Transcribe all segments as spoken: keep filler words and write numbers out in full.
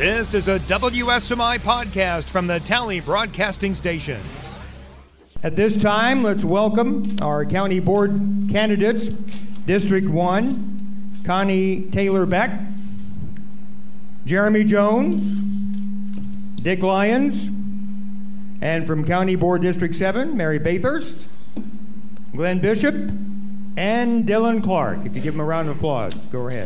This is a W S M I podcast from the Tally Broadcasting Station. At this time, let's welcome our county board candidates. District one, Connie Taylor Beck, Jeremy Jones, Dick Lyons, and from County Board District seven, Mary Bathurst, Glenn Bishop, and Dylan Clark. If you give them a round of applause, go ahead.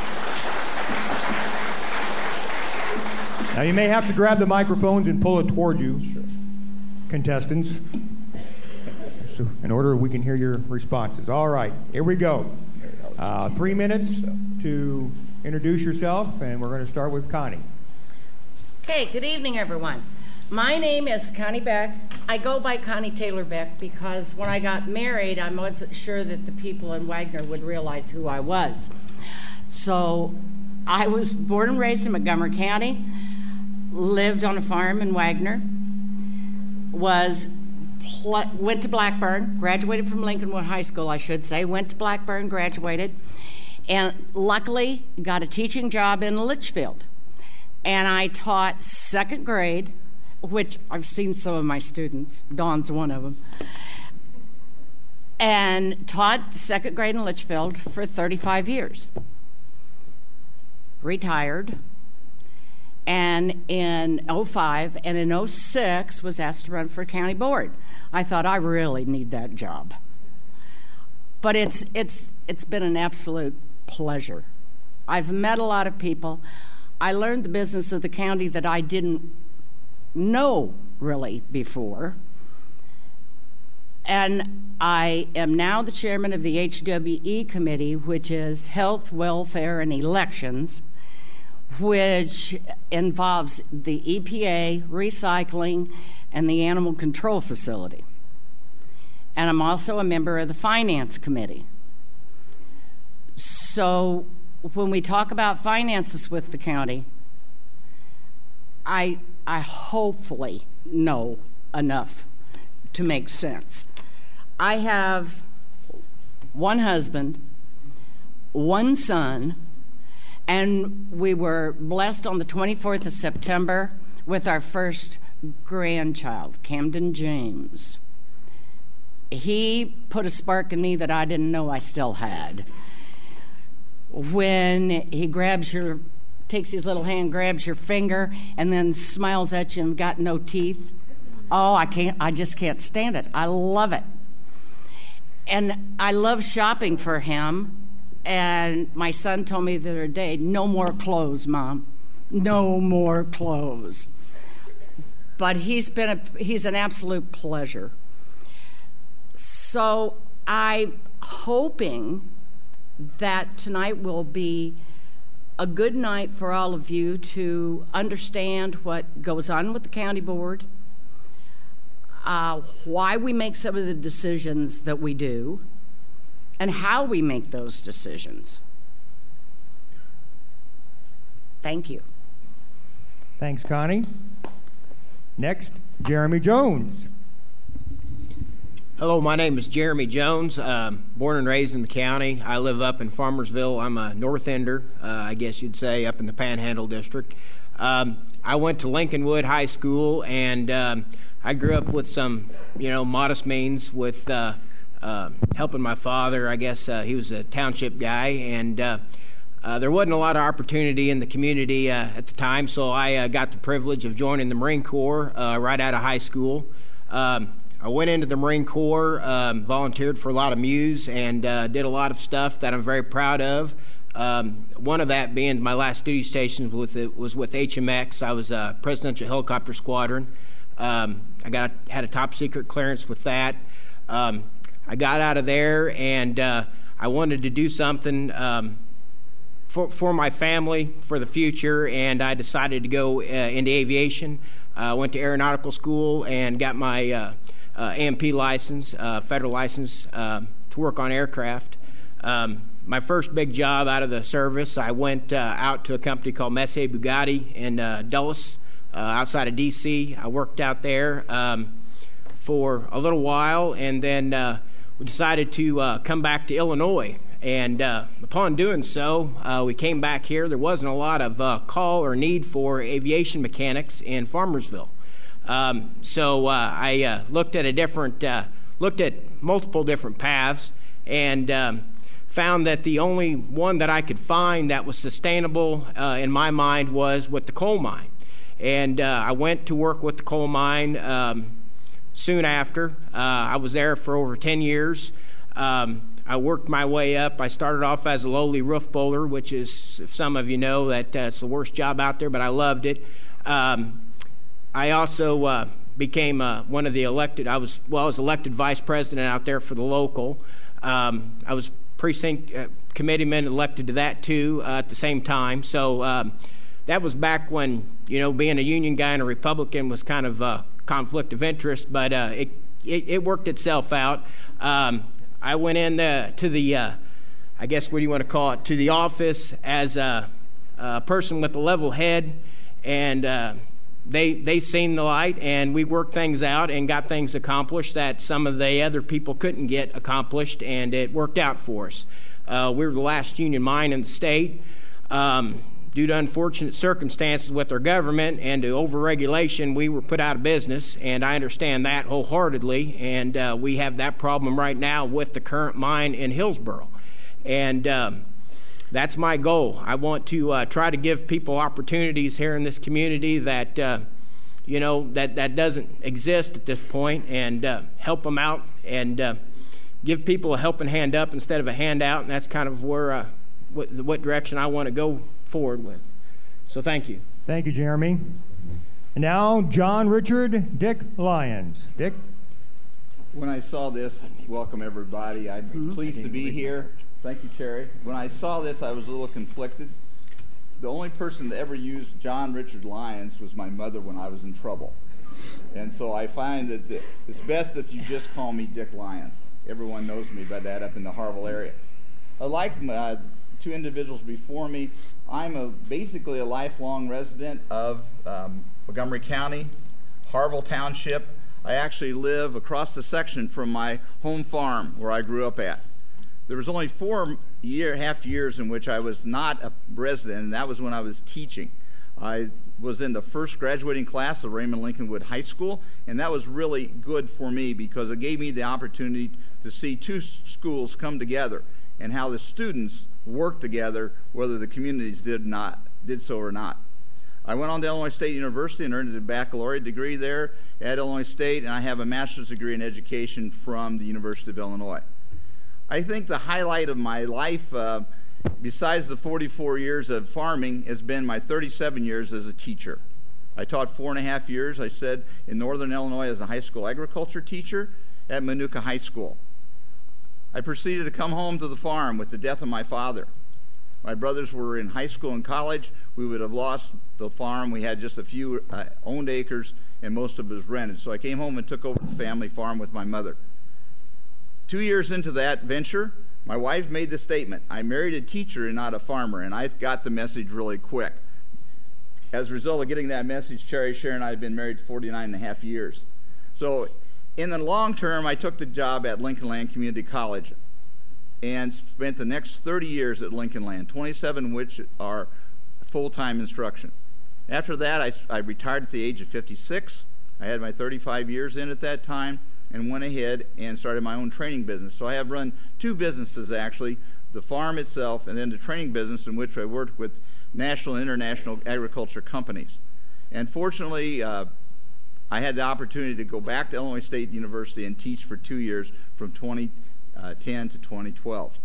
Now you may have to grab the microphones and pull it toward you, sure. Contestants, so in order we can hear your responses. All right, here we go. Uh, three minutes to introduce yourself, and we're going to start with Connie. Okay, good evening, everyone. My name is Connie Beck. I go by Connie Taylor Beck because when I got married, I wasn't sure that the people in Wagner would realize who I was. So I was born and raised in Montgomery County, lived on a farm in Wagner, was pl- went to Blackburn, graduated from Lincolnwood High School, I should say, went to Blackburn, graduated, and luckily got a teaching job in Litchfield. And I taught second grade, which I've seen some of my students, Dawn's one of them, and taught second grade in Litchfield for thirty-five years. Retired. And in oh five and in oh six was asked to run for county board. I thought, I really need that job. But it's it's it's been an absolute pleasure. I've met a lot of people. I learned the business of the county that I didn't know really before. And I am now the chairman of the H W E committee, which is Health, Welfare, and Elections, which involves the E P A, recycling, and the Animal Control Facility. And I'm also a member of the Finance Committee. So when we talk about finances with the county, I, I hopefully know enough to make sense. I have one husband, one son, and we were blessed on the twenty-fourth of September with our first grandchild, Camden James. He put a spark in me that I didn't know I still had. When he grabs your, takes his little hand, grabs your finger, and then smiles at you and got no teeth. Oh, I can't, I just can't stand it. I love it. And I love shopping for him. And my son told me the other day, no more clothes, Mom. No more clothes. But he's been a, he's an absolute pleasure. So I'm hoping that tonight will be a good night for all of you to understand what goes on with the county board, uh, why we make some of the decisions that we do, and how we make those decisions. Thank you. Thanks, Connie. Next, Jeremy Jones. Hello, my name is Jeremy Jones. Um, born and raised in the county. I live up in Farmersville. I'm a North Ender, uh, I guess you'd say, up in the Panhandle District. Um, I went to Lincolnwood High School, and um, I grew up with some, you know, modest means with uh, uh, helping my father. I guess uh, he was a township guy, and uh, uh, there wasn't a lot of opportunity in the community uh, at the time, so I uh, got the privilege of joining the Marine Corps uh, right out of high school. Um, I went into the Marine Corps, um, volunteered for a lot of Muse, and uh, did a lot of stuff that I'm very proud of. Um, one of that being my last duty station with it was with H M X. I was a Presidential Helicopter Squadron. Um, I got had a top secret clearance with that. Um, I got out of there, and uh, I wanted to do something um, for for my family for the future, and I decided to go uh, into aviation. I uh, went to aeronautical school and got my uh, Uh, A M P license, uh, federal license uh, to work on aircraft. Um, my first big job out of the service, I went uh, out to a company called Messier Bugatti in uh, Dulles, uh, outside of D C. I worked out there um, for a little while, and then uh, we decided to uh, come back to Illinois. And uh, upon doing so, uh, we came back here. There wasn't a lot of uh, call or need for aviation mechanics in Farmersville. Um, so uh, I uh, looked at a different, uh, looked at multiple different paths, and um, found that the only one that I could find that was sustainable uh, in my mind was with the coal mine. And uh, I went to work with the coal mine um, soon after. Uh, I was there for over ten years. Um, I worked my way up. I started off as a lowly roof bowler, which is, if some of you know, that uh, it's the worst job out there, but I loved it. Um, I also uh, became uh, one of the elected, I was, well, I was elected vice president out there for the local. Um, I was precinct uh, committeeman elected to that too uh, at the same time. So um, that was back when, you know, being a union guy and a Republican was kind of a conflict of interest, but uh, it, it, it worked itself out. Um, I went in the, to the, uh, I guess what do you want to call it, to the office as a, a person with a level head, and uh, they they seen the light, and we worked things out and got things accomplished that some of the other people couldn't get accomplished, and it worked out for us. Uh, we were the last union mine in the state. Um, due to unfortunate circumstances with our government and to overregulation, we were put out of business, and I understand that wholeheartedly, and uh, we have that problem right now with the current mine in Hillsboro. And um, that's my goal. I want to uh, try to give people opportunities here in this community that, uh, you know, that, that doesn't exist at this point, and uh, help them out and uh, give people a helping hand up instead of a handout, and that's kind of where, uh, what, what direction I want to go forward with. So thank you. Thank you, Jeremy. And now, John Richard Dick Lyons. Dick? When I saw this, welcome everybody. I'm mm-hmm. pleased to be here. Thank you, Terry. When I saw this, I was a little conflicted. The only person that ever used John Richard Lyons was my mother when I was in trouble. And so I find that the, it's best if you just call me Dick Lyons. Everyone knows me by that up in the Harville area. I like uh, two individuals before me. I'm a, basically a lifelong resident of um, Montgomery County, Harville Township. I actually live across the section from my home farm where I grew up at. There was only four year, half years in which I was not a resident, and that was when I was teaching. I was in the first graduating class of Raymond Lincolnwood High School, and that was really good for me because it gave me the opportunity to see two schools come together and how the students worked together, whether the communities did not did so or not. I went on to Illinois State University and earned a baccalaureate degree there at Illinois State, and I have a master's degree in education from the University of Illinois. I think the highlight of my life, uh, besides the forty-four years of farming, has been my thirty-seven years as a teacher. I taught four and a half years, I said, in Northern Illinois as a high school agriculture teacher at Manuka High School. I proceeded to come home to the farm with the death of my father. My brothers were in high school and college. We would have lost the farm. We had just a few uh, owned acres, and most of it was rented. So I came home and took over the family farm with my mother. Two years into that venture, my wife made the statement, I married a teacher and not a farmer, and I got the message really quick. As a result of getting that message, Terry, Sharon, and I have been married forty-nine and a half years. So in the long term, I took the job at Lincoln Land Community College and spent the next thirty years at Lincoln Land, twenty-seven of which are full-time instruction. After that, I, I retired at the age of fifty-six. I had my thirty-five years in at that time, and went ahead and started my own training business. So I have run two businesses, actually, the farm itself and then the training business, in which I worked with national and international agriculture companies. And fortunately, uh, I had the opportunity to go back to Illinois State University and teach for two years from twenty ten to twenty twelve.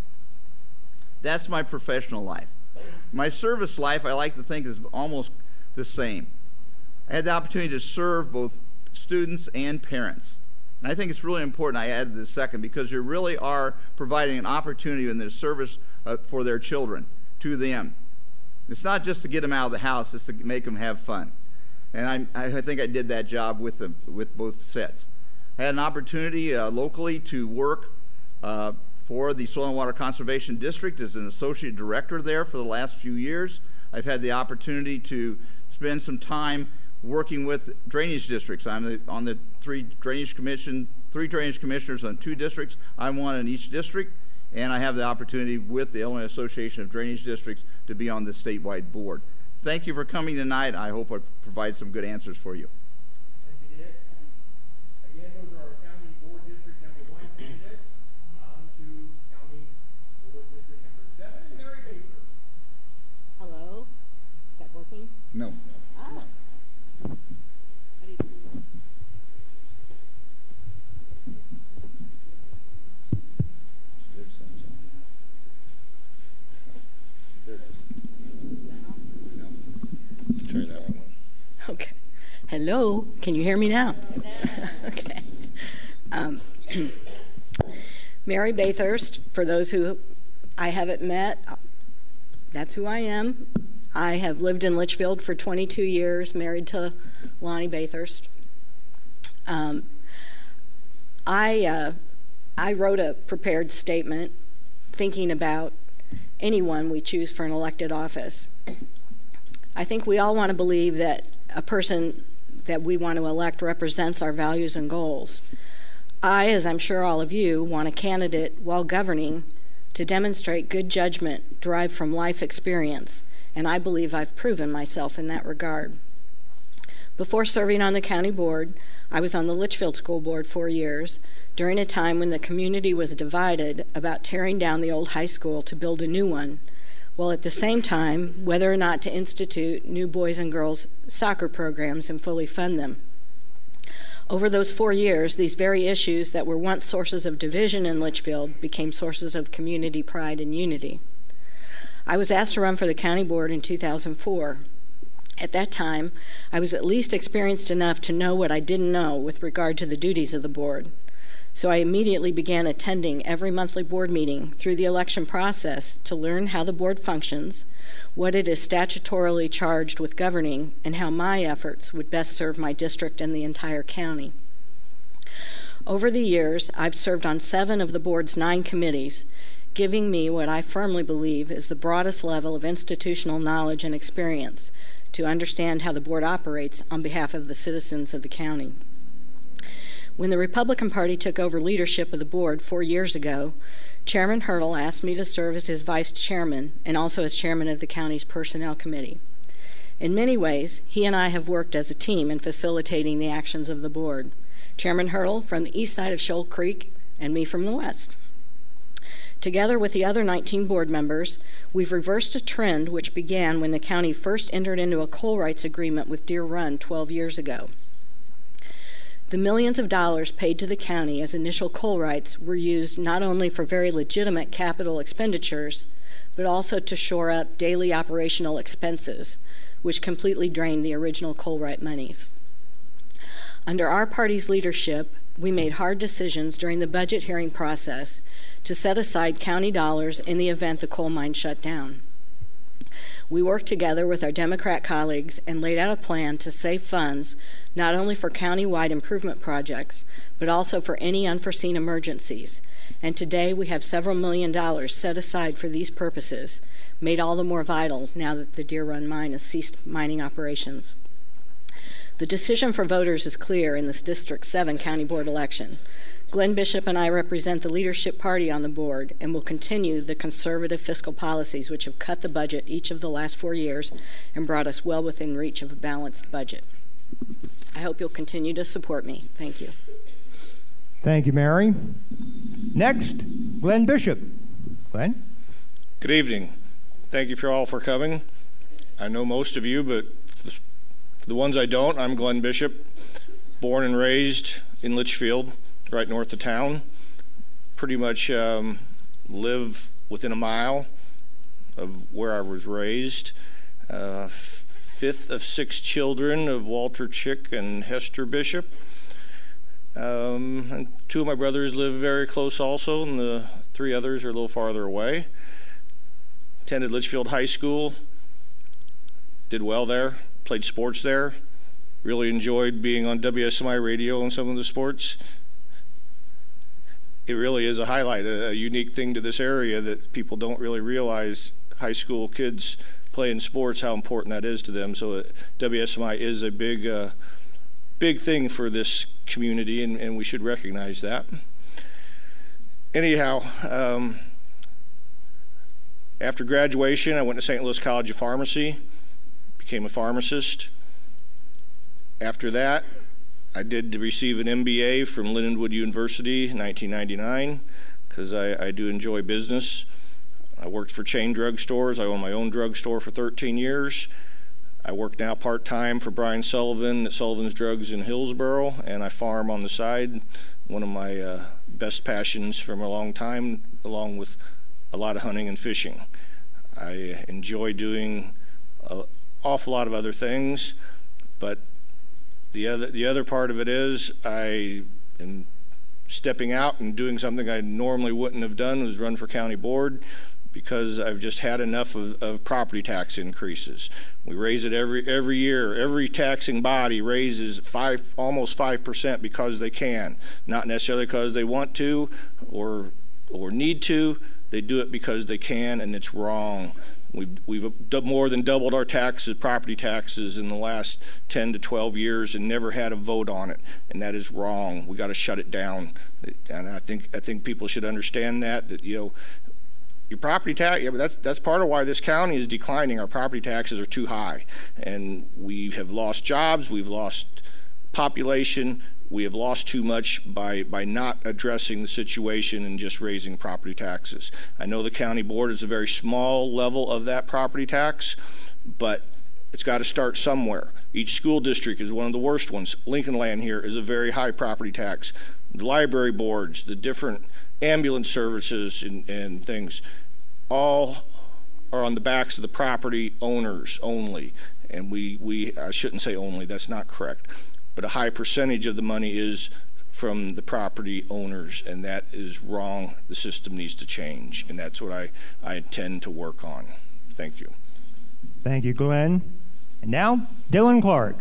That's my professional life. My service life, I like to think, is almost the same. I had the opportunity to serve both students and parents. And I think it's really important I added this second, because you really are providing an opportunity in their service uh, for their children, to them. It's not just to get them out of the house, it's to make them have fun. And I, I think I did that job with them, with both sets. I had an opportunity uh, locally to work uh, for the Soil and Water Conservation District as an associate director there for the last few years. I've had the opportunity to spend some time working with drainage districts. I'm the, on the three drainage commission, three drainage commissioners on two districts. I'm one in each district, and I have the opportunity with the Illinois Association of Drainage Districts to be on the statewide board. Thank you for coming tonight. I hope I provide some good answers for you. Thank you, Dick. Again, those are our county board district number one candidates. On to county board district number seven, Mary Baker. Hello? Is that working? No. Ah. How do you do that? Turn that one. Okay. Hello? Can you hear me now? Okay. Um, Mary Bathurst, for those who I haven't met, that's who I am. I have lived in Litchfield for twenty-two years, married to Lonnie Bathurst. Um, I, uh, I wrote a prepared statement thinking about anyone we choose for an elected office. I think we all want to believe that a person that we want to elect represents our values and goals. I, as I'm sure all of you, want a candidate while governing to demonstrate good judgment derived from life experience, and I believe I've proven myself in that regard. Before serving on the county board, I was on the Litchfield School Board for years, during a time when the community was divided about tearing down the old high school to build a new one, while at the same time whether or not to institute new boys and girls soccer programs and fully fund them. Over those four years, these very issues that were once sources of division in Litchfield became sources of community pride and unity. I was asked to run for the county board in two thousand four. At that time, I was at least experienced enough to know what I didn't know with regard to the duties of the board. So I immediately began attending every monthly board meeting through the election process to learn how the board functions, what it is statutorily charged with governing, and how my efforts would best serve my district and the entire county. Over the years, I've served on seven of the board's nine committees, giving me what I firmly believe is the broadest level of institutional knowledge and experience to understand how the board operates on behalf of the citizens of the county. When the Republican Party took over leadership of the board four years ago, Chairman Hurdle asked me to serve as his vice chairman and also as chairman of the county's personnel committee. In many ways, he and I have worked as a team in facilitating the actions of the board. Chairman Hurdle from the east side of Shoal Creek and me from the west. Together with the other nineteen board members, we've reversed a trend which began when the county first entered into a coal rights agreement with Deer Run twelve years ago. The millions of dollars paid to the county as initial coal rights were used not only for very legitimate capital expenditures, but also to shore up daily operational expenses, which completely drained the original coal right monies. Under our party's leadership, we made hard decisions during the budget hearing process to set aside county dollars in the event the coal mine shut down. We worked together with our Democrat colleagues and laid out a plan to save funds not only for county-wide improvement projects, but also for any unforeseen emergencies. And today we have several million dollars set aside for these purposes, made all the more vital now that the Deer Run mine has ceased mining operations. The decision for voters is clear in this District seven County Board election. Glenn Bishop and I represent the leadership party on the board and will continue the conservative fiscal policies which have cut the budget each of the last four years and brought us well within reach of a balanced budget. I hope you'll continue to support me. Thank you. Thank you, Mary. Next, Glenn Bishop. Glenn? Good evening. Thank you for all for coming. I know most of you, but the ones I don't, I'm Glenn Bishop, born and raised in Litchfield, right north of town. Pretty much um, live within a mile of where I was raised. Uh, fifth of six children of Walter Chick and Hester Bishop. Um, and two of my brothers live very close also, and the three others are a little farther away. Attended Litchfield High School, did well there, played sports there, really enjoyed being on W S M I radio on some of the sports. It really is a highlight, a, a unique thing to this area that people don't really realize. High school kids playing sports, how important that is to them. So uh, W S M I is a big, uh, big thing for this community, and, and we should recognize that. Anyhow, um, After graduation, I went to Saint Louis College of Pharmacy, became a pharmacist. After that, I did receive an M B A from Lindenwood University in nineteen ninety-nine because I, I do enjoy business. I worked for chain drugstores. I own my own drugstore for thirteen years. I work now part-time for Brian Sullivan at Sullivan's Drugs in Hillsboro, and I farm on the side, one of my uh, best passions from a long time, along with a lot of hunting and fishing. I enjoy doing an awful lot of other things, but the other, the other part of it is I am stepping out and doing something I normally wouldn't have done, was run for county board, because I've just had enough of, of property tax increases. We raise it every every year. Every taxing body raises five, almost five percent because they can, not necessarily because they want to or or need to. They do it because they can, and it's wrong. We've we've more than doubled our taxes, property taxes, in the last ten to twelve years, and never had a vote on it, and that is wrong. We got to shut it down, and I think I think people should understand that that you know. Your property tax, yeah, but that's that's part of why this county is declining. Our property taxes are too high, and we have lost jobs, we've lost population, we have lost too much by by not addressing the situation and just raising property taxes. I know the county board is a very small level of that property tax, but it's got to start somewhere. Each school district is one of the worst ones. Lincoln Land here is a very high property tax. The library boards, the different ambulance services and, and things, all are on the backs of the property owners only. And we, we, I shouldn't say only, that's not correct, but a high percentage of the money is from the property owners, and that is wrong. The system needs to change, and that's what I, I intend to work on. Thank you. Thank you, Glenn. And now, Dylan Clark.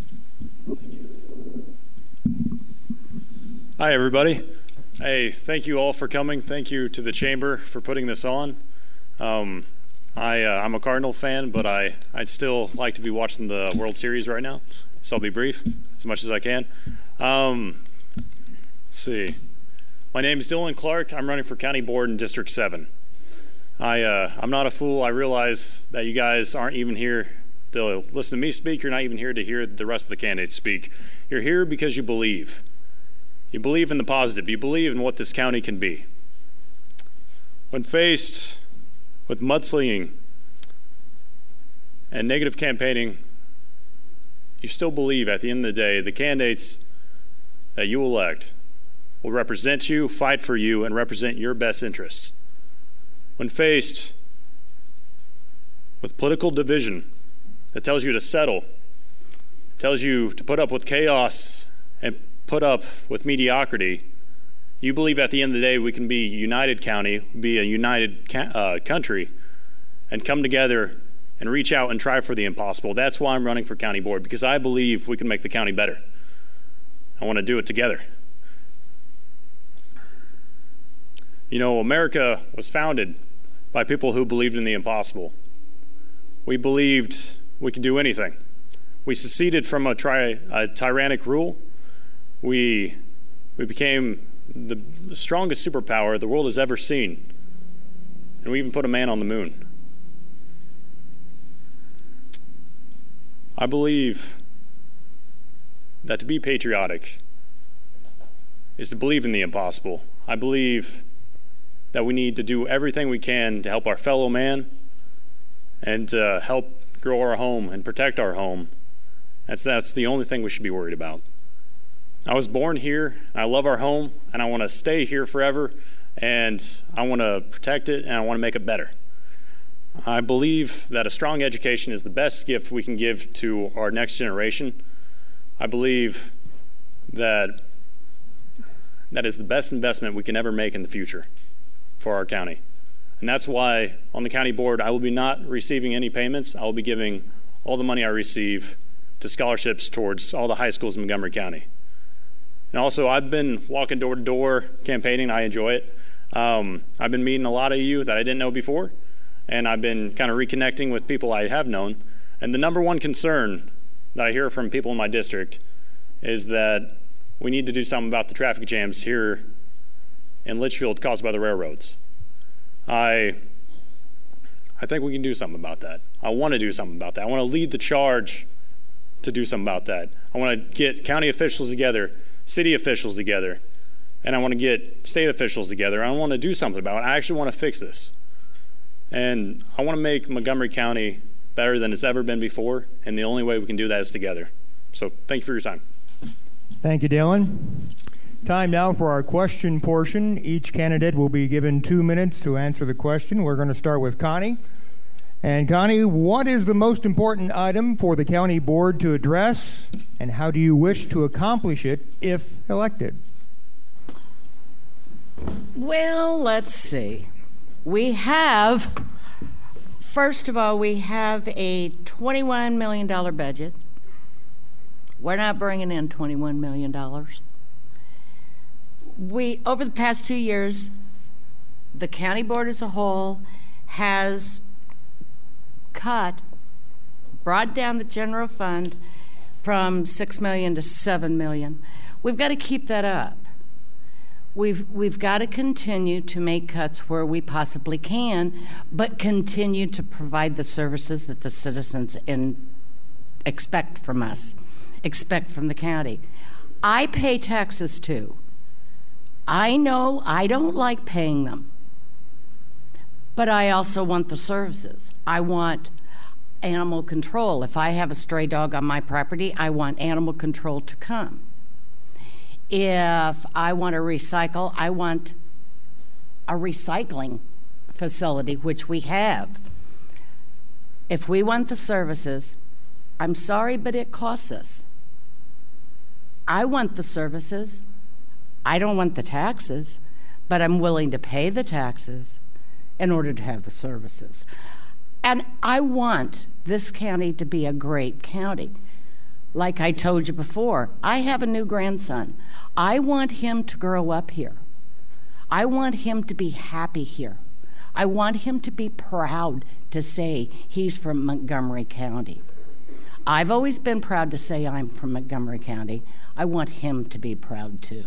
Hi, everybody. Hey, thank you all for coming. Thank you to the Chamber for putting this on. Um, I, uh, I'm a Cardinal fan, but I, I'd still like to be watching the World Series right now, so I'll be brief as much as I can. Um, let's see. My name is Dylan Clark. I'm running for County Board in District seven. I, uh, I'm not a fool. I realize that you guys aren't even here to listen to me speak. You're not even here to hear the rest of the candidates speak. You're here because you believe. You believe in the positive. You believe in what this county can be. When faced with mudslinging and negative campaigning, you still believe at the end of the day the candidates that you elect will represent you, fight for you, and represent your best interests. When faced with political division that tells you to settle, tells you to put up with chaos and put up with mediocrity, you believe at the end of the day we can be a united county, be a united ca- uh, country, and come together and reach out and try for the impossible. That's why I'm running for county board, because I believe we can make the county better. I want to do it together. You know, America was founded by people who believed in the impossible. We believed we could do anything. We seceded from a, tri- a tyrannic rule. We, we became the strongest superpower the world has ever seen. And we even put a man on the moon. I believe that to be patriotic is to believe in the impossible. I believe that we need to do everything we can to help our fellow man and to help grow our home and protect our home. That's, that's the only thing we should be worried about. I was born here, and I love our home, and I want to stay here forever, and I want to protect it, and I want to make it better. I believe that a strong education is the best gift we can give to our next generation. I believe that that is the best investment we can ever make in the future for our county. And that's why on the county board, I will be not receiving any payments. I will be giving all the money I receive to scholarships towards all the high schools in Montgomery County. And also, I've been walking door to door campaigning. I enjoy it. Um, I've been meeting a lot of you that I didn't know before, and I've been kind of reconnecting with people I have known. And the number one concern that I hear from people in my district is that we need to do something about the traffic jams here in Litchfield caused by the railroads. I I think we can do something about that. I want to do something about that. I want to lead the charge to do something about that. I want to get county officials together, city officials together, and I want to get state officials together. I want to do something about it. I actually want to fix this. And I want to make Montgomery County better than it's ever been before, and the only way we can do that is together. So thank you for your time. Thank you, Dylan. Time now for our question portion. Each candidate will be given two minutes to answer the question. We're going to start with Connie. And Connie, what is the most important item for the county board to address, and how do you wish to accomplish it if elected? Well, let's see. We have, first of all, we have a twenty-one million dollars budget. We're not bringing in twenty-one million dollars. We, over the past two years, the county board as a whole has cut, brought down the general fund from six million dollars to seven million dollars. We've got to keep that up. We've, we've got to continue to make cuts where we possibly can, but continue to provide the services that the citizens in, expect from us, expect from the county. I pay taxes too. I know I don't like paying them, but I also want the services. I want animal control. If I have a stray dog on my property, I want animal control to come. If I want to recycle, I want a recycling facility, which we have. If we want the services, I'm sorry, but it costs us. I want the services. I don't want the taxes, but I'm willing to pay the taxes in order to have the services. And I want this county to be a great county. Like I told you before, I have a new grandson. I want him to grow up here. I want him to be happy here. I want him to be proud to say he's from Montgomery County. I've always been proud to say I'm from Montgomery County. I want him to be proud too.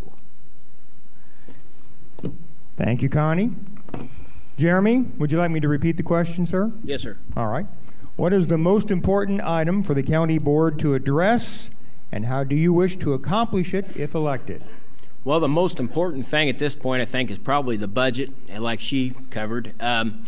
Thank you, Connie. Jeremy, would you like me to repeat the question, sir? Yes, sir. All right. What is the most important item for the county board to address, and how do you wish to accomplish it if elected? Well, the most important thing at this point, I think, is probably the budget, like she covered. Um,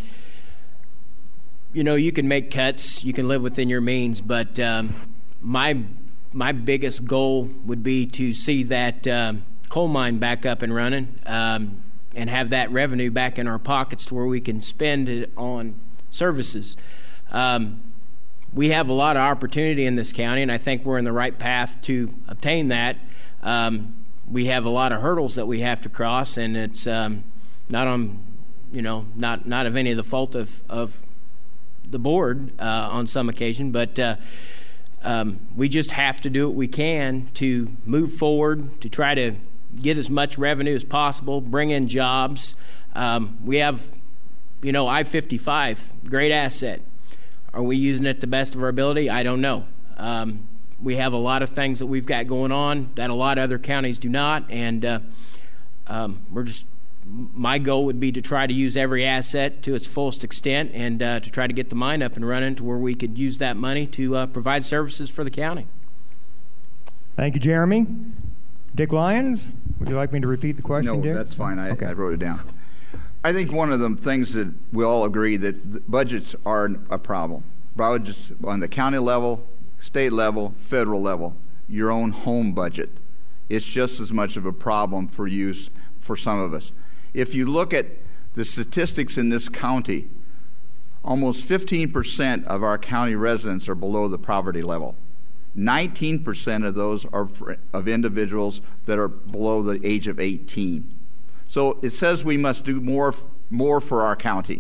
you know, you can make cuts, you can live within your means, but um, my my biggest goal would be to see that um, coal mine back up and running, um, and have that revenue back in our pockets to where we can spend it on services. Um, we have a lot of opportunity in this county, and I think we're in the right path to obtain that. Um, we have a lot of hurdles that we have to cross, and it's um, not on, you know, not not of any of the fault of of the board uh, on some occasion, but uh, um, we just have to do what we can to move forward, to try to get as much revenue as possible, bring in jobs. Um, we have, you know, I fifty-five, great asset. Are we using it to the best of our ability? I don't know. Um, we have a lot of things that we've got going on that a lot of other counties do not, and uh, um, we're just, my goal would be to try to use every asset to its fullest extent, and uh, to try to get the mine up and running to where we could use that money to uh, provide services for the county. Thank you, Jeremy. Dick Lyons, would you like me to repeat the question, No, Dick? that's fine. I, okay. I wrote it down. I think one of the things that we all agree that budgets are a problem. Budgets on the county level, state level, federal level, your own home budget. It's just as much of a problem for you, for some of us. If you look at the statistics in this county, almost fifteen percent of our county residents are below the poverty level. nineteen percent of those are for, of individuals that are below the age of eighteen. So it says we must do more, more for our county.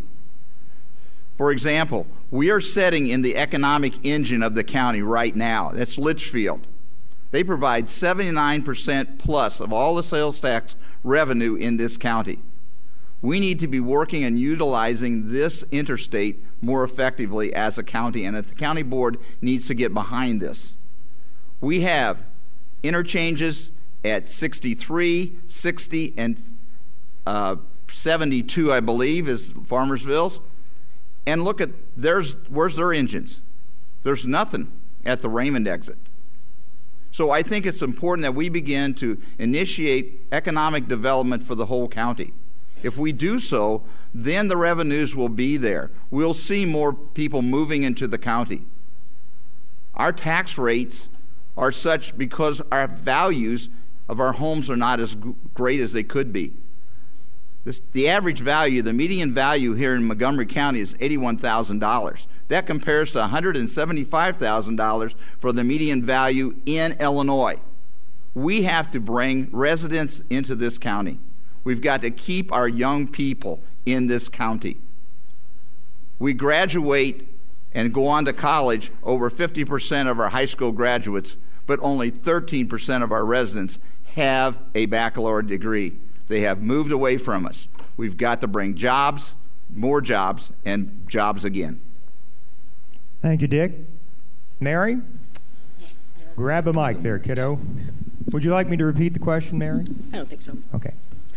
For example, we are setting in the economic engine of the county right now. That's Litchfield. They provide seventy-nine percent plus of all the sales tax revenue in this county. We need to be working and utilizing this interstate more effectively as a county, and the county board needs to get behind this. We have interchanges at sixty-three, sixty, and uh, seventy-two, I believe, is Farmersville's. and look at, there's, where's their engines? There's nothing at the Raymond exit. So I think it's important that we begin to initiate economic development for the whole county. If we do so, then the revenues will be there. We'll see more people moving into the county. Our tax rates are such because our values of our homes are not as great as they could be. This, the average value, the median value here in Montgomery County is eighty-one thousand dollars. That compares to one hundred seventy-five thousand dollars for the median value in Illinois. We have to bring residents into this county. We've got to keep our young people in this county. We graduate and go on to college, over fifty percent of our high school graduates, but only thirteen percent of our residents have a baccalaureate degree. They have moved away from us. We've got to bring jobs, more jobs, and jobs again. Thank you, Dick. Mary? Grab a mic there, kiddo. Would you like me to repeat the question, Mary? I don't think so. Okay.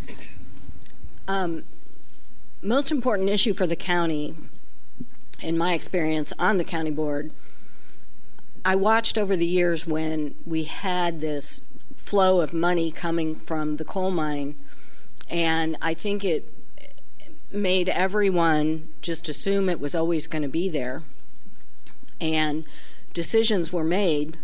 Um, most important issue for the county, in my experience on the county board, I watched over the years when we had this flow of money coming from the coal mine, and I think it made everyone just assume it was always going to be there, and decisions were made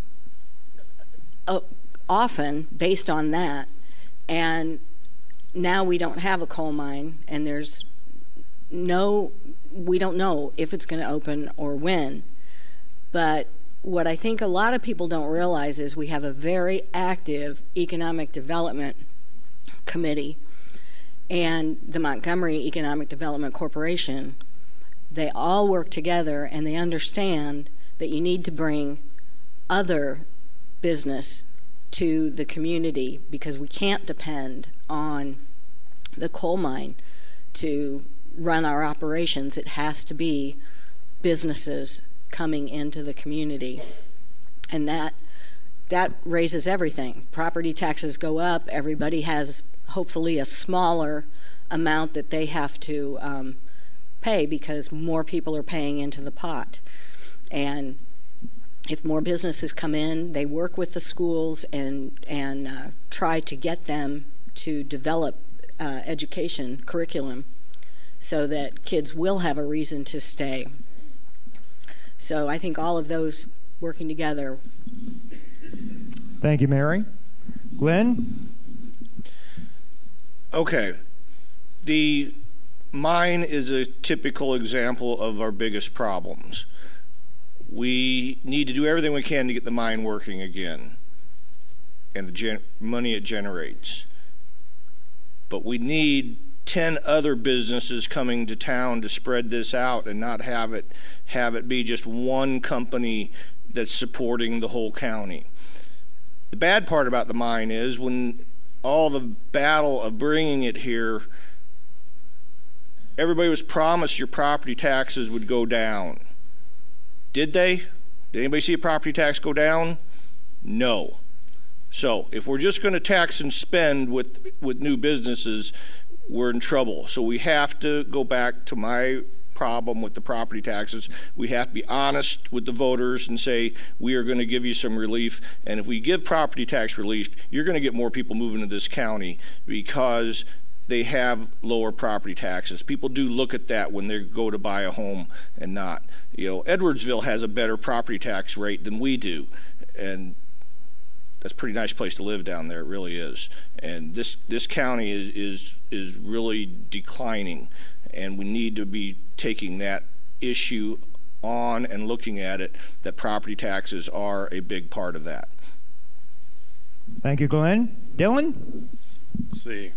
uh, often based on that. And now we don't have a coal mine, and there's no, we don't know if it's going to open or when. But what I think a lot of people don't realize is we have a very active economic development committee, and the Montgomery Economic Development Corporation. They all work together, and they understand that you need to bring other business to the community, because we can't depend on the coal mine to run our operations. It has to be businesses coming into the community, and that that raises everything. Property taxes go up. Everybody has hopefully a smaller amount that they have to um, pay, because more people are paying into the pot. And if more businesses come in, they work with the schools and and uh, try to get them to develop uh, education curriculum so that kids will have a reason to stay. So I think all of those working together. Thank you, Mary. Glenn? Okay. The mine is a typical example of our biggest problems. We need to do everything we can to get the mine working again and the gen- money it generates. But we need ten other businesses coming to town to spread this out and not have it have it be just one company that's supporting the whole county. The bad part about the mine is when all the battle of bringing it here, everybody was promised your property taxes would go down. Did they? Did anybody see a property tax go down? No. So if we're just going to tax and spend with with new businesses, we're in trouble. So we have to go back to my problem with the property taxes. We have to be honest with the voters and say, we are going to give you some relief. And if we give property tax relief, you're going to get more people moving to this county because they have lower property taxes. People do look at that when they go to buy a home and not. You know, Edwardsville has a better property tax rate than we do. And that's a pretty nice place to live down there. It really is. And this this county is is is really declining, and we need to be taking that issue on and looking at it, that property taxes are a big part of that. Thank you, Glenn. Dylan? Let's see.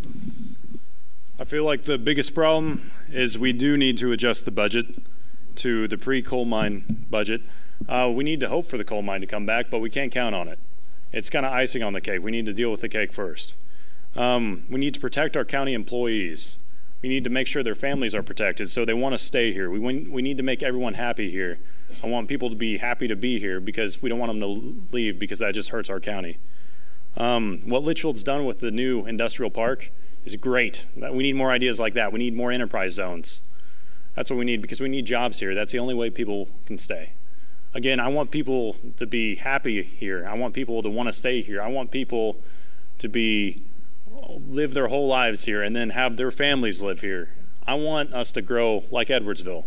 I feel like the biggest problem is we do need to adjust the budget to the pre-coal mine budget. Uh, we need to hope for the coal mine to come back, but we can't count on it. It's kind of icing on the cake. We need to deal with the cake first. Um, we need to protect our county employees. We need to make sure their families are protected so they want to stay here. We, we need to make everyone happy here. I want people to be happy to be here because we don't want them to leave, because that just hurts our county. Um, what Litchfield's done with the new industrial park is great. We need more ideas like that. We need more enterprise zones. That's what we need, because we need jobs here. That's the only way people can stay. Again, I want people to be happy here. I want people to want to stay here. I want people to be live their whole lives here and then have their families live here. I want us to grow like Edwardsville.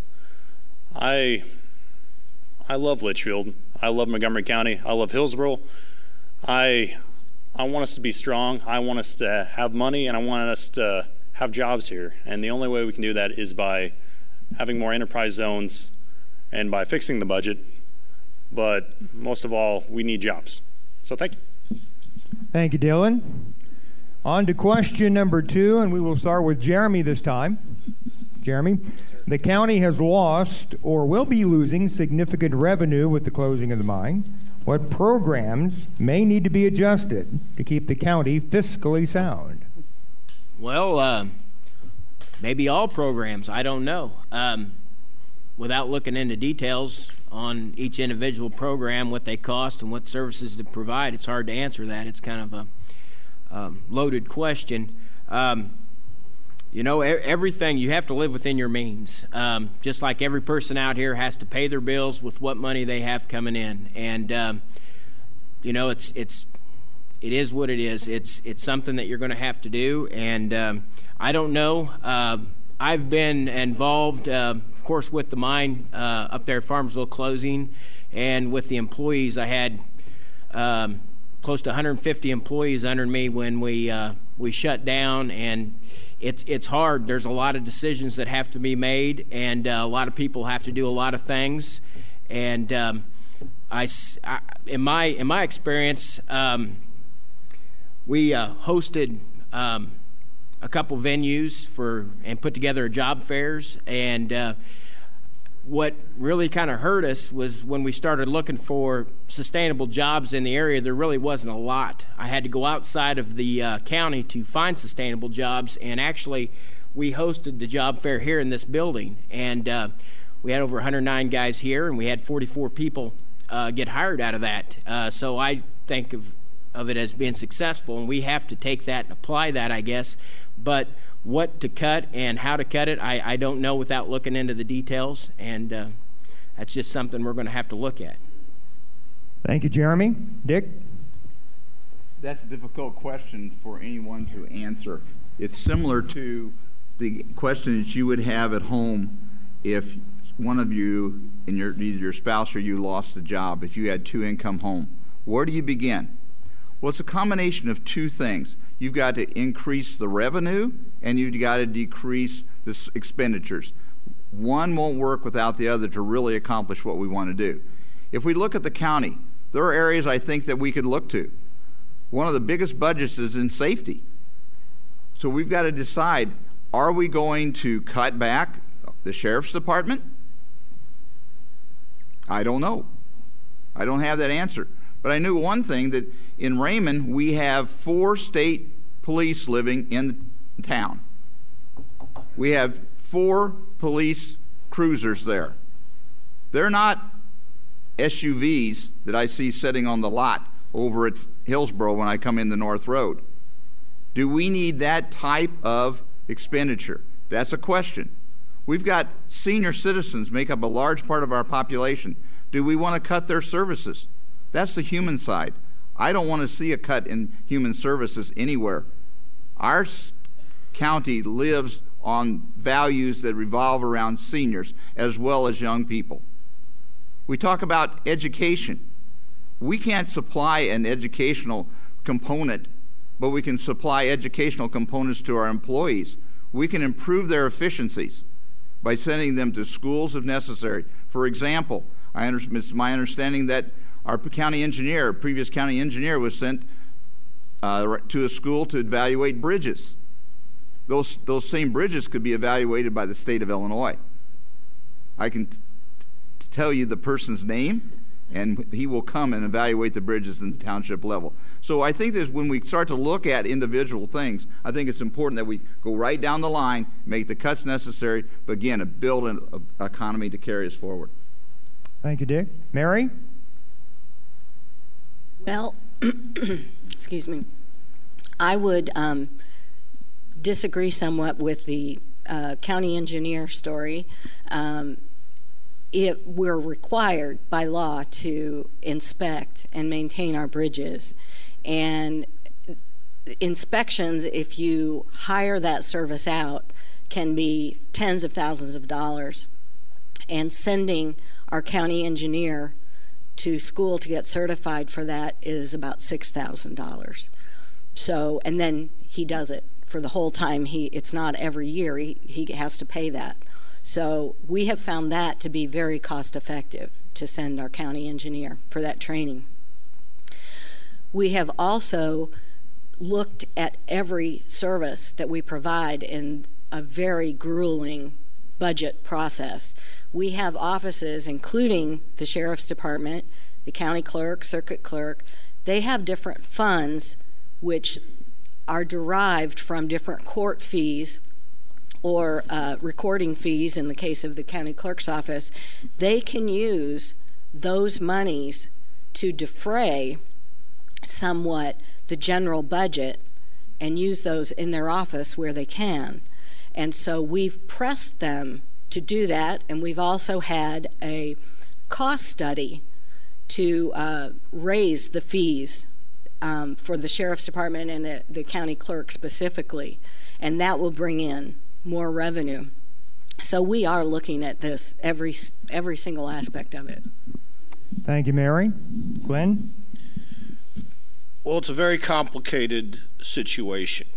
I I love Litchfield. I love Montgomery County. I love Hillsborough. I I want us to be strong. I want us to have money, and I want us to have jobs here. And the only way we can do that is by having more enterprise zones and by fixing the budget. But most of all, we need jobs. So thank you. Thank you, Dylan. On to question number two, and we will start with Jeremy this time. Jeremy, the county has lost or will be losing significant revenue with the closing of the mine. What programs may need to be adjusted to keep the county fiscally sound? Well, uh, maybe all programs. I don't know. Um, without looking into details on each individual program, what they cost and what services they provide, it's hard to answer that. It's kind of a um, loaded question. Um, you know, e- everything, you have to live within your means. Um, just like every person out here has to pay their bills with what money they have coming in. And, um, you know, it's it's it is what it is. It's, it's something that you're going to have to do. And um, I don't know. Uh, I've been involved, uh, of course, with the mine uh, up there at Farmersville closing, and with the employees. I had um, close to one hundred fifty employees under me when we uh, we shut down, and it's it's hard. There's a lot of decisions that have to be made, and uh, a lot of people have to do a lot of things. And um, I, I, in my in my experience, um, we uh, hosted. Um, a couple venues for and put together job fairs, and uh, what really kind of hurt us was when we started looking for sustainable jobs in the area. There really wasn't a lot. I had to go outside of the uh, county to find sustainable jobs, and actually we hosted the job fair here in this building, and uh, we had over one hundred nine guys here, and we had forty-four people uh, get hired out of that. Uh, so I think of of it as being successful, and we have to take that and apply that, I guess. But what to cut and how to cut it, I, I don't know without looking into the details, and uh, that's just something we're going to have to look at. Thank you, Jeremy. Dick? That's a difficult question for anyone to answer. It's similar to the questions you would have at home if one of you, in your, either your spouse or you, lost a job, if you had two-income home. Where do you begin? Well, it's a combination of two things. You've got to increase the revenue, and you've got to decrease the expenditures. One won't work without the other to really accomplish what we want to do. If we look at the county, there are areas I think that we could look to. One of the biggest budgets is in safety. So we've got to decide, are we going to cut back the sheriff's department? I don't know. I don't have that answer. But I knew one thing, that in Raymond, we have four state police living in town. We have four police cruisers there. They're not S U Vs that I see sitting on the lot over at Hillsborough when I come in the North Road. Do we need that type of expenditure? That's a question. We've got senior citizens make up a large part of our population. Do we want to cut their services? That's the human side. I don't want to see a cut in human services anywhere. Our county lives on values that revolve around seniors as well as young people. We talk about education. We can't supply an educational component, but we can supply educational components to our employees. We can improve their efficiencies by sending them to schools if necessary. For example, I under, it's my understanding that our county engineer, previous county engineer, was sent uh, to a school to evaluate bridges. Those, those same bridges could be evaluated by the state of Illinois. I can t- t- tell you the person's name, and he will come and evaluate the bridges in the township level. So I think that when we start to look at individual things, I think it's important that we go right down the line, make the cuts necessary, but again, build an economy to carry us forward. Thank you, Dick. Mary? Well, excuse me. I would um, disagree somewhat with the uh, county engineer story, um, it, we're required by law to inspect and maintain our bridges. And inspections, if you hire that service out, can be tens of thousands of dollars. And sending our county engineer to school to get certified for that is about six thousand dollars. So, and then he does it for the whole time. He, it's not every year. He, he has to pay that. So we have found that to be very cost effective to send our county engineer for that training. We have also looked at every service that we provide in a very grueling budget process. We have offices, including the Sheriff's Department, the county clerk, circuit clerk. They have different funds which are derived from different court fees or uh, recording fees in the case of the county clerk's office. They can use those monies to defray somewhat the general budget and use those in their office where they can. And so we've pressed them to do that, and we've also had a cost study to uh, raise the fees um, for the Sheriff's Department and the, the county clerk specifically, and that will bring in more revenue. So we are looking at this, every every single aspect of it. Thank you, Mary. Glenn? Well, it's a very complicated situation.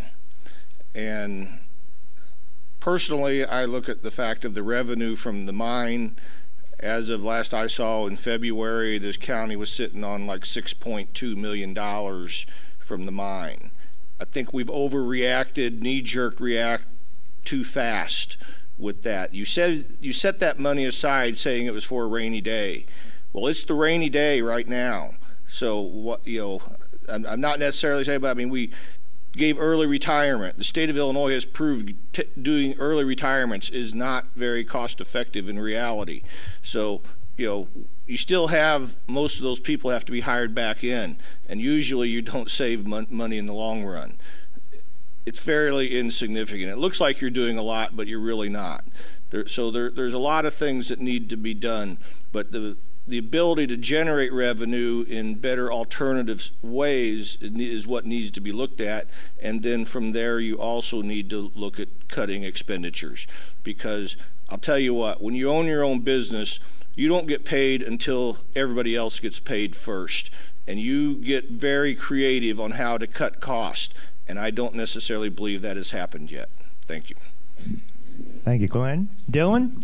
And personally, I look at the fact of the revenue from the mine. As of last I saw in February, this county was sitting on like six point two million dollars from the mine. I think we've overreacted, knee-jerk react too fast with that. You said you set that money aside saying it was for a rainy day. Well, it's the rainy day right now. So what, you know, I'm, I'm not necessarily saying, but I mean, we gave early retirement. The state of Illinois has proved t- doing early retirements is not very cost effective in reality. So, you know, you still have, most of those people have to be hired back in, and usually you don't save mon- money in the long run. It's fairly insignificant. It looks like you're doing a lot, but you're really not. There, so there, there's a lot of things that need to be done, but the the ability to generate revenue in better alternative ways is what needs to be looked at. And then from there, you also need to look at cutting expenditures. Because I'll tell you what, when you own your own business, you don't get paid until everybody else gets paid first. And you get very creative on how to cut costs. And I don't necessarily believe that has happened yet. Thank you. Thank you, Glenn. Dylan?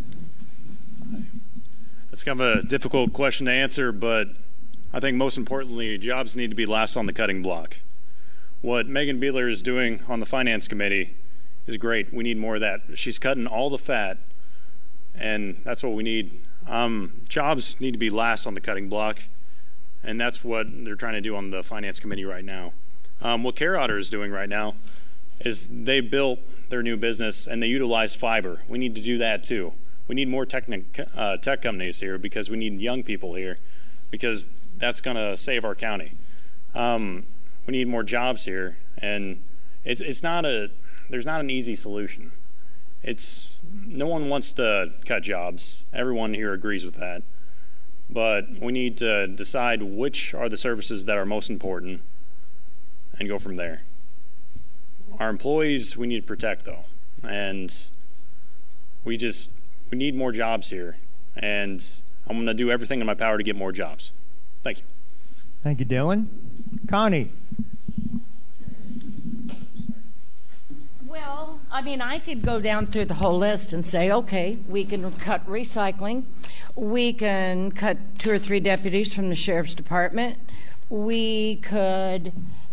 It's kind of a difficult question to answer, but I think most importantly, jobs need to be last on the cutting block. What Megan Beeler is doing on the Finance Committee is great. We need more of that. She's cutting all the fat, and that's what we need. Um, jobs need to be last on the cutting block, and that's what they're trying to do on the Finance Committee right now. Um, what Care Otter is doing right now is they built their new business, and they utilize fiber. We need to do that too. We need more technic, uh, tech companies here because we need young people here because that's going to save our county. Um, we need more jobs here, and it's it's not a there's not an easy solution. It's no one wants to cut jobs. Everyone here agrees with that. But we need to decide which are the services that are most important and go from there. Our employees we need to protect though, and we just We need more jobs here, and I'm going to do everything in my power to get more jobs. Thank you. Thank you, Dylan. Connie? Well, I mean, I could go down through the whole list and say, okay, we can cut recycling. We can cut two or three deputies from the Sheriff's Department. We could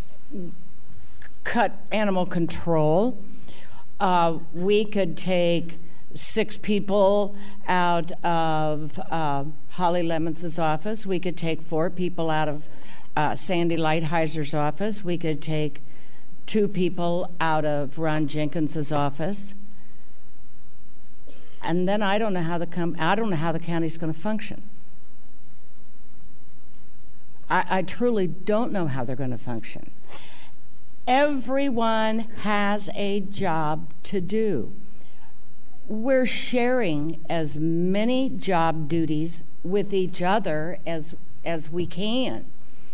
cut animal control. Uh, we could take six people out of uh, Holly Lemons' office. We could take four people out of uh, Sandy Lighthizer office. We could take two people out of Ron Jenkins' office. And then I don't know how the com- I don't know how the county's going to function. I, I truly don't know how they're going to function. Everyone has a job to do. we're sharing as many job duties with each other as as we can.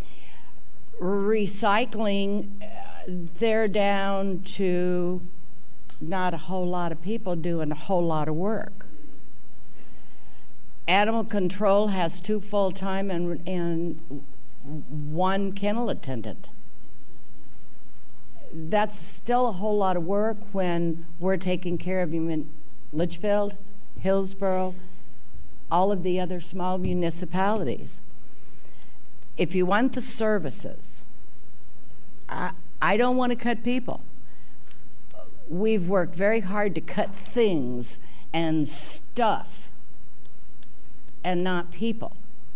Recycling, uh, they're down to not a whole lot of people doing a whole lot of work. Animal control has two full-time and, and one kennel attendant. That's still a whole lot of work when we're taking care of you in Litchfield, Hillsborough, all of the other small municipalities. If you want the services, I, I don't want to cut people. We've worked very hard to cut things and stuff and not people.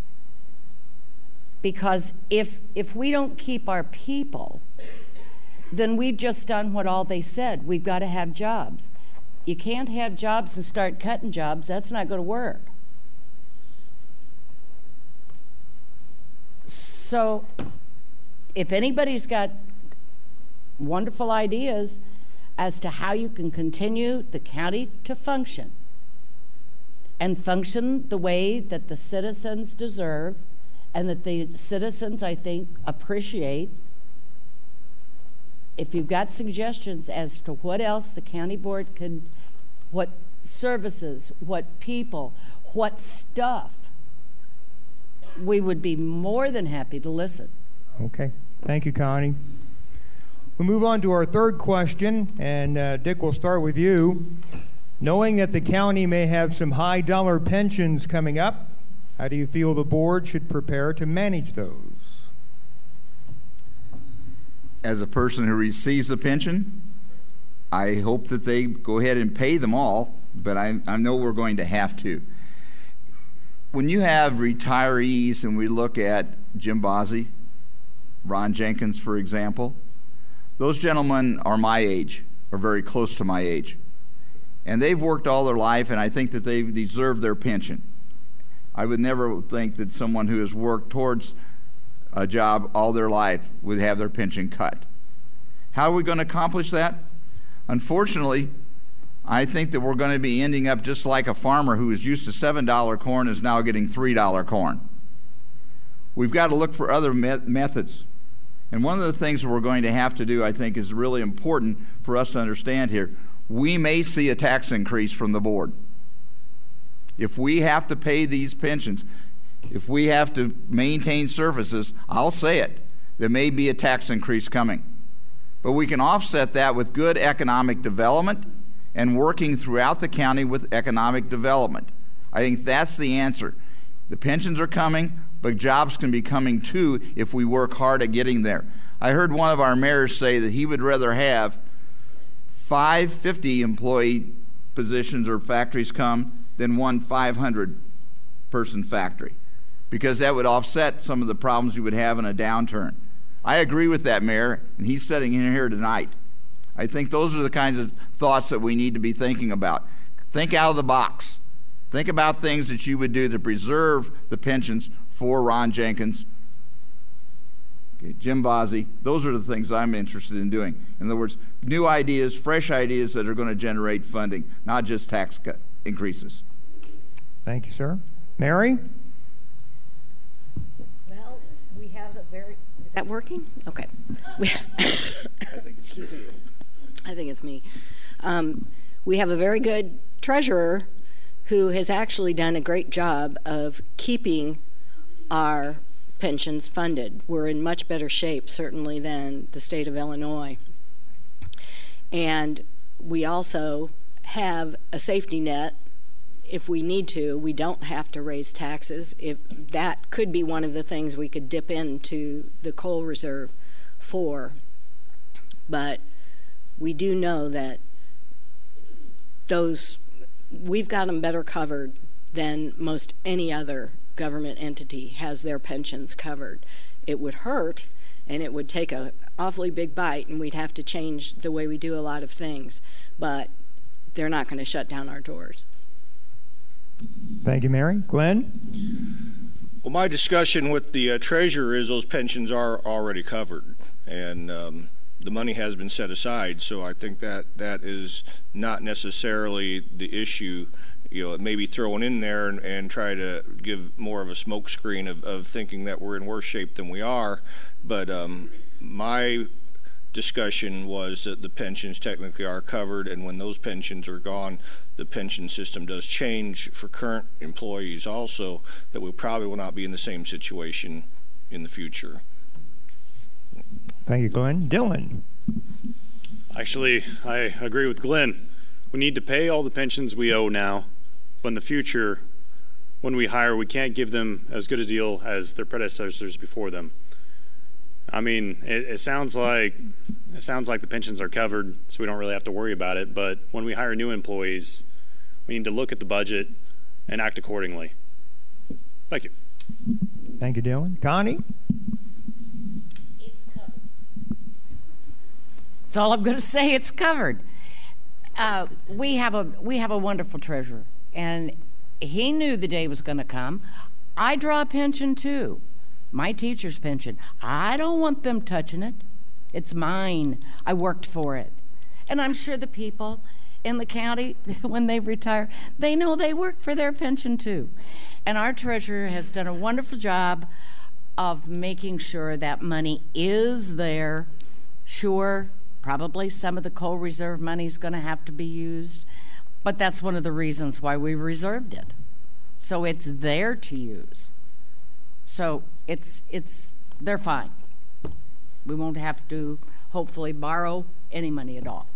Because if if we don't keep our people, then we've just done what all they said. We've got to have jobs. You can't have jobs and start cutting jobs. That's not going to work. So if anybody's got wonderful ideas as to how you can continue the county to function and function the way that the citizens deserve and that the citizens, I think, appreciate, if you've got suggestions as to what else the county board could, what services, what people, what stuff, we would be more than happy to listen. Okay. Thank you, Connie. We'll move on to our third question, and uh, Dick, we'll start with you. Knowing that the county may have some high-dollar pensions coming up, how do you feel the board should prepare to manage those? As a person who receives a pension, I hope that they go ahead and pay them all, but I, I know we're going to have to. When you have retirees, and we look at Jim Bozzi, Ron Jenkins, for example, those gentlemen are my age, or very close to my age. And they've worked all their life, and I think that they deserve their pension. I would never think that someone who has worked towards a job all their life would have their pension cut. How are we going to accomplish that? Unfortunately, I think that we're going to be ending up just like a farmer who is used to seven dollar corn is now getting three dollar corn. We've got to look for other me- methods. And one of the things that we're going to have to do, I think, is really important for us to understand here. We may see a tax increase from the board. If we have to pay these pensions, if we have to maintain services, I'll say it, there may be a tax increase coming. But we can offset that with good economic development and working throughout the county with economic development. I think that's the answer. The pensions are coming, but jobs can be coming too if we work hard at getting there. I heard one of our mayors say that he would rather have five fifty employee positions or factories come than one five hundred person factory, because that would offset some of the problems you would have in a downturn. I agree with that mayor, and he's sitting in here tonight. I think those are the kinds of thoughts that we need to be thinking about. Think out of the box. Think about things that you would do to preserve the pensions for Ron Jenkins, okay, Jim Bozzi. Those are the things I'm interested in doing. In other words, new ideas, fresh ideas that are going to generate funding, not just tax cut increases. Thank you, sir. Mary? Well, we have a very... Is that working? Okay. We Excuse me. I think it's me. Um, we have a very good treasurer who has actually done a great job of keeping our pensions funded. We're in much better shape, certainly, than the state of Illinois. And we also have a safety net. If we need to, we don't have to raise taxes. If that could be one of the things we could dip into the coal reserve for. But we do know that those, we've got them better covered than most any other government entity has their pensions covered. It would hurt, and it would take an awfully big bite, and we'd have to change the way we do a lot of things. But they're not going to shut down our doors. Thank you, Mary. Glenn? Well, my discussion with the uh, treasurer is those pensions are already covered. And um, the money has been set aside, so I think that that is not necessarily the issue. You know, maybe thrown in there and, and try to give more of a smokescreen of, of thinking that we're in worse shape than we are. But um, my discussion was that the pensions technically are covered, and when those pensions are gone, the pension system does change for current employees also, that we probably will not be in the same situation in the future. Thank you, Glenn. Dylan. Actually, I agree with Glenn. We need to pay all the pensions we owe now, but in the future, when we hire, we can't give them as good a deal as their predecessors before them. I mean, it, it sounds like it sounds like the pensions are covered, so we don't really have to worry about it. But when we hire new employees, we need to look at the budget and act accordingly. Thank you. Thank you, Dylan. Connie? It's covered. That's all I'm going to say. It's covered. Uh, we have a we have a wonderful treasurer, and he knew the day was going to come. I draw a pension too. My teacher's pension. I don't want them touching it. It's mine. I worked for it. And I'm sure the people in the county, when they retire, they know they worked for their pension too. And our treasurer has done a wonderful job of making sure that money is there. Sure, probably some of the coal reserve money is going to have to be used, but that's one of the reasons why we reserved it. So it's there to use. So it's it's they're fine. We won't have to hopefully borrow any money at all.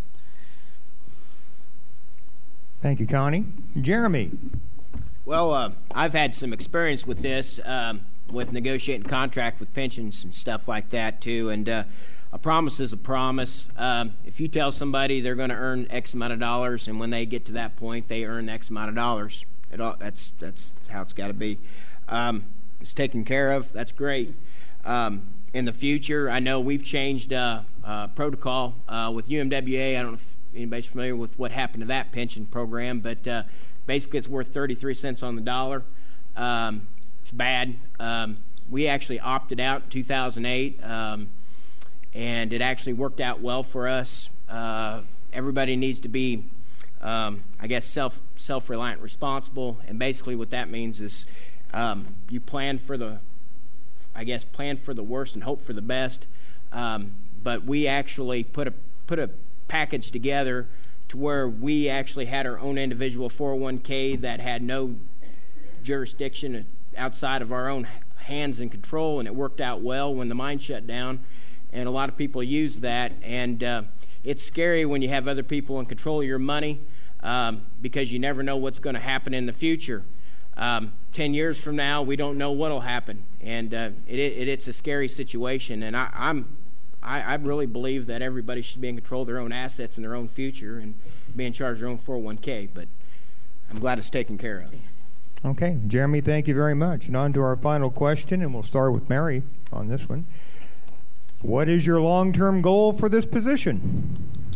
Thank you, Connie. Jeremy. Well, uh, I've had some experience with this, um, with negotiating contract with pensions and stuff like that too. And uh, a promise is a promise. Um, if you tell somebody they're going to earn X amount of dollars, and when they get to that point, they earn X amount of dollars. It all, that's that's how it's got to be. Um, it's taken care of. That's great. Um, in the future, I know we've changed uh, uh, protocol uh, with U M W A. I don't know if anybody's familiar with what happened to that pension program, but uh, basically it's worth thirty-three cents on the dollar. Um, it's bad. Um, we actually opted out in two thousand eight, um, and it actually worked out well for us. Uh, everybody needs to be, um, I guess, self, self-reliant, responsible, and basically what that means is um, you plan for the, I guess, plan for the worst and hope for the best. Um, but we actually put a put a package together to where we actually had our own individual four oh one k that had no jurisdiction outside of our own hands and control, and it worked out well when the mine shut down, and a lot of people use that. And uh, it's scary when you have other people in control of your money, um, because you never know what's going to happen in the future. Um, ten years from now, we don't know what will happen, and uh, it, it, it's a scary situation. And I, I'm I, I really believe that everybody should be in control of their own assets and their own future and be in charge of their own four oh one k, but I'm glad it's taken care of. Okay, Jeremy, thank you very much. And on to our final question, and we'll start with Mary on this one. What is your long-term goal for this position?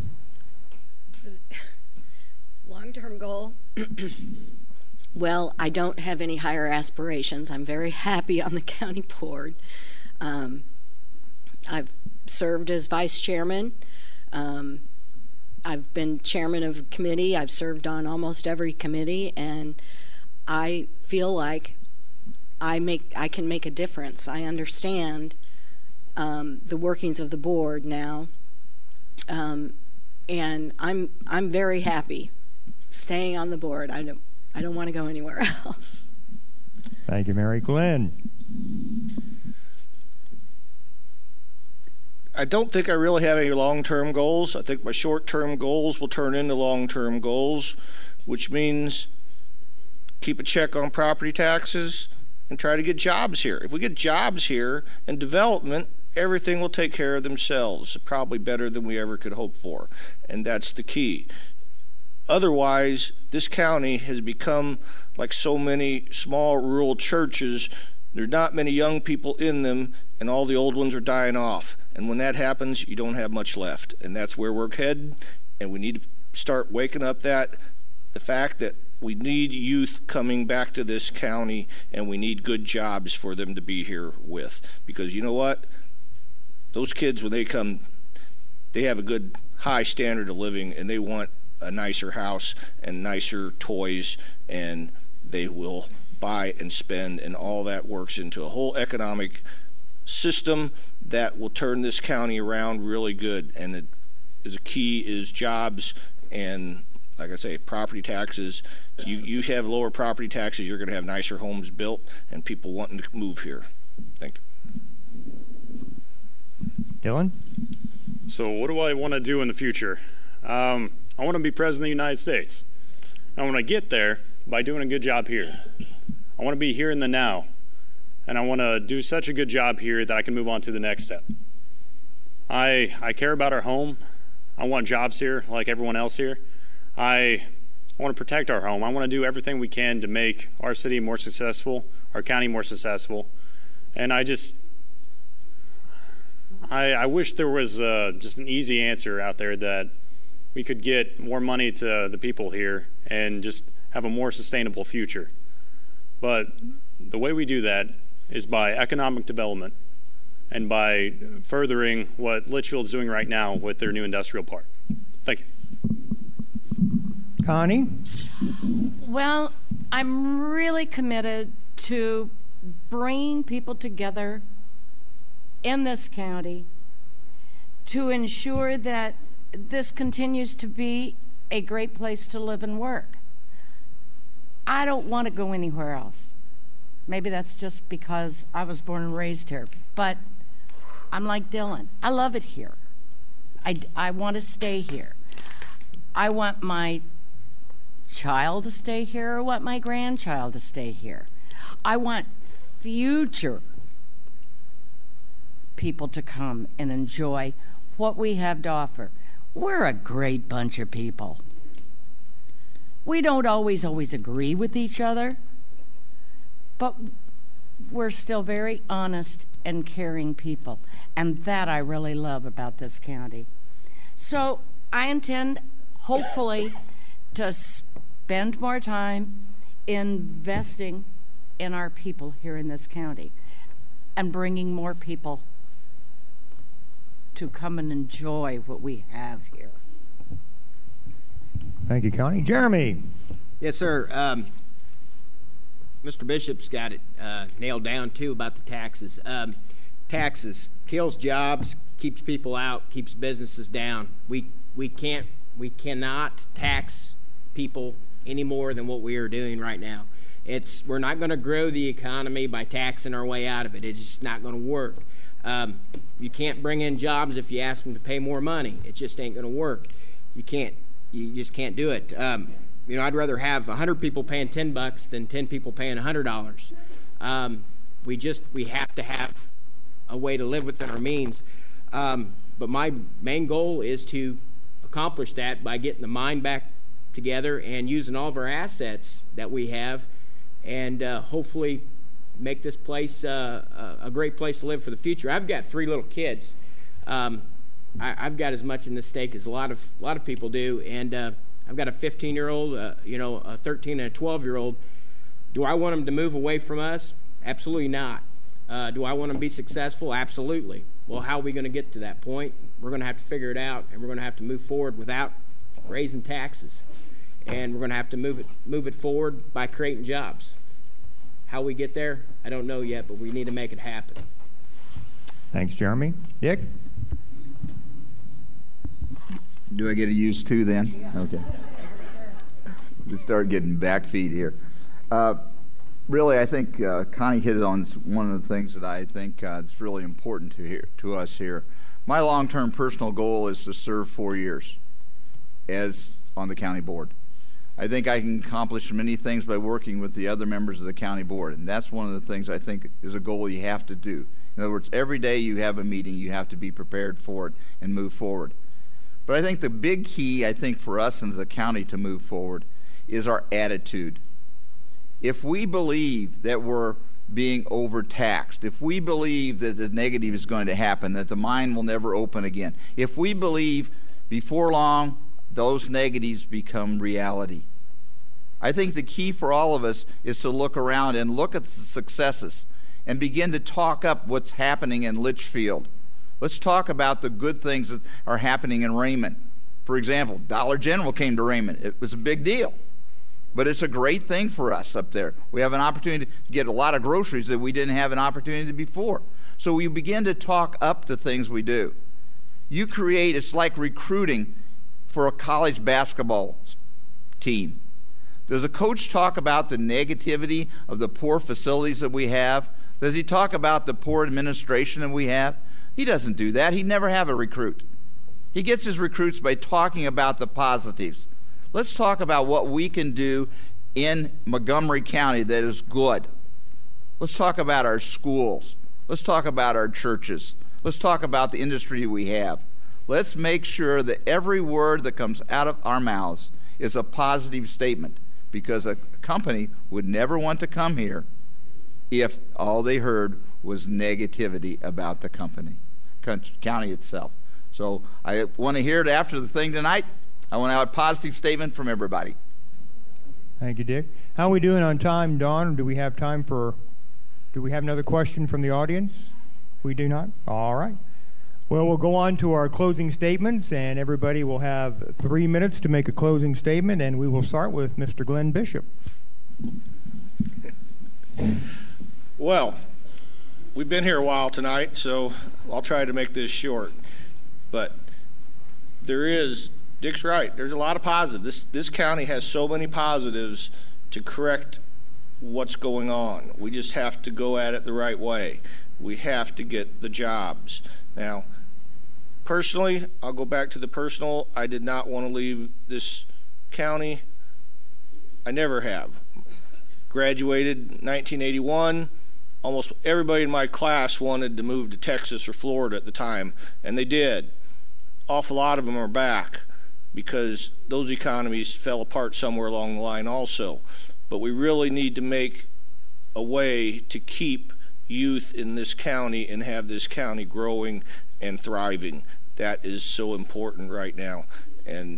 Long-term goal? Well, I don't have any higher aspirations. I'm very happy on the county board. Um, I've served as vice chairman. Um, I've been chairman of a committee. I've served on almost every committee, and I feel like I make I can make a difference. I understand um, the workings of the board now, um, and I'm I'm very happy staying on the board. I don't I don't want to go anywhere else. Thank you, Mary. Glenn. I don't think I really have any long-term goals. I think my short-term goals will turn into long-term goals, which means keep a check on property taxes and try to get jobs here. If we get jobs here and development, everything will take care of themselves, probably better than we ever could hope for, and that's the key. Otherwise, this county has become like so many small rural churches. There's not many young people in them, and all the old ones are dying off. And when that happens, you don't have much left. And that's where we're headed, and we need to start waking up that the fact that we need youth coming back to this county, and we need good jobs for them to be here with. Because you know what? Those kids, when they come, they have a good high standard of living, and they want a nicer house and nicer toys, and they will buy and spend, and all that works into a whole economic system that will turn this county around really good. And it is a key is jobs and, like I say, property taxes. You you have lower property taxes, you're going to have nicer homes built and people wanting to move here. Thank you. Dylan? So what do I want to do in the future? Um, I want to be president of the United States. I want to get there by doing a good job here. I want to be here in the now. And I want to do such a good job here that I can move on to the next step. I I care about our home. I want jobs here like everyone else here. I, I want to protect our home. I want to do everything we can to make our city more successful, our county more successful. And I just, I, I wish there was uh, just an easy answer out there that we could get more money to the people here and just have a more sustainable future. But the way we do that is by economic development and by furthering what Litchfield's doing right now with their new industrial park. Thank you. Connie? Well, I'm really committed to bringing people together in this county to ensure that this continues to be a great place to live and work. I don't want to go anywhere else. Maybe that's just because I was born and raised here, but I'm like Dylan. I love it here. I, I want to stay here. I want my child to stay here. I want my grandchild to stay here. I want future people to come and enjoy what we have to offer. We're a great bunch of people. We don't always, always agree with each other, but we're still very honest and caring people, and that I really love about this county. So I intend, hopefully, to spend more time investing in our people here in this county and bringing more people to come and enjoy what we have here. Thank you, Connie. Jeremy? Yes, sir. Um, Mister Bishop's got it uh, nailed down, too, about the taxes. Um, taxes kills jobs, keeps people out, keeps businesses down. We we can't, we cannot tax people any more than what we are doing right now. It's we're not going to grow the economy by taxing our way out of it. It's just not going to work. Um, you can't bring in jobs if you ask them to pay more money. It just ain't going to work. You can't. You just can't do it. Um, you know, I'd rather have a hundred people paying ten bucks than ten people paying a hundred dollars. Um, we just we have to have a way to live within our means. Um, but my main goal is to accomplish that by getting the mind back together and using all of our assets that we have, and uh, hopefully make this place uh, a great place to live for the future. I've got three little kids. Um, I, I've got as much in this stake as a lot of a lot of people do, and uh, I've got a fifteen-year-old, uh, you know, a thirteen and a twelve-year-old. Do I want them to move away from us? Absolutely not. Uh, do I want them to be successful? Absolutely. Well, how are we going to get to that point? We're going to have to figure it out, and we're going to have to move forward without raising taxes, and we're going to have to move it move it forward by creating jobs. How we get there, I don't know yet, but we need to make it happen. Thanks, Jeremy. Dick? Do I get to use two then? Yeah. Okay. Let's start getting back feed here. Uh, really, I think uh, Connie hit it on one of the things that I think uh, is really important to here, to us here. My long-term personal goal is to serve four years as on the county board. I think I can accomplish many things by working with the other members of the county board, and that's one of the things I think is a goal you have to do. In other words, every day you have a meeting, you have to be prepared for it and move forward. But I think the big key, I think, for us as a county to move forward is our attitude. If we believe that we're being overtaxed, if we believe that the negative is going to happen, that the mine will never open again, if we believe before long those negatives become reality, I think the key for all of us is to look around and look at the successes and begin to talk up what's happening in Litchfield, Let's talk about the good things that are happening in Raymond. For example, Dollar General came to Raymond. It was a big deal. But it's a great thing for us up there. We have an opportunity to get a lot of groceries that we didn't have an opportunity before. So we begin to talk up the things we do. You create, it's like recruiting for a college basketball team. Does a coach talk about the negativity of the poor facilities that we have? Does he talk about the poor administration that we have? He doesn't do that. He'd never have a recruit. He gets his recruits by talking about the positives. Let's talk about what we can do in Montgomery County that is good. Let's talk about our schools. Let's talk about our churches. Let's talk about the industry we have. Let's make sure that every word that comes out of our mouths is a positive statement, because a company would never want to come here if all they heard was negativity about the company, county itself. So I want to hear it after the thing tonight. I want to have a positive statement from everybody. Thank you, Dick. How are we doing on time, Dawn? Do we have time for, do we have another question from the audience? We do not? All right. Well, we'll go on to our closing statements, and everybody will have three minutes to make a closing statement, and we will start with Mister Glenn Bishop. Well, we've been here a while tonight, so I'll try to make this short. But there is, Dick's right, there's a lot of positives. This, this county has so many positives to correct what's going on. We just have to go at it the right way. We have to get the jobs. Now, personally, I'll go back to the personal. I did not want to leave this county. I never have. Graduated in nineteen eighty-one. Almost everybody in my class wanted to move to Texas or Florida at the time, and they did. Awful lot of them are back because those economies fell apart somewhere along the line also. But we really need to make a way to keep youth in this county and have this county growing and thriving. That is so important right now. And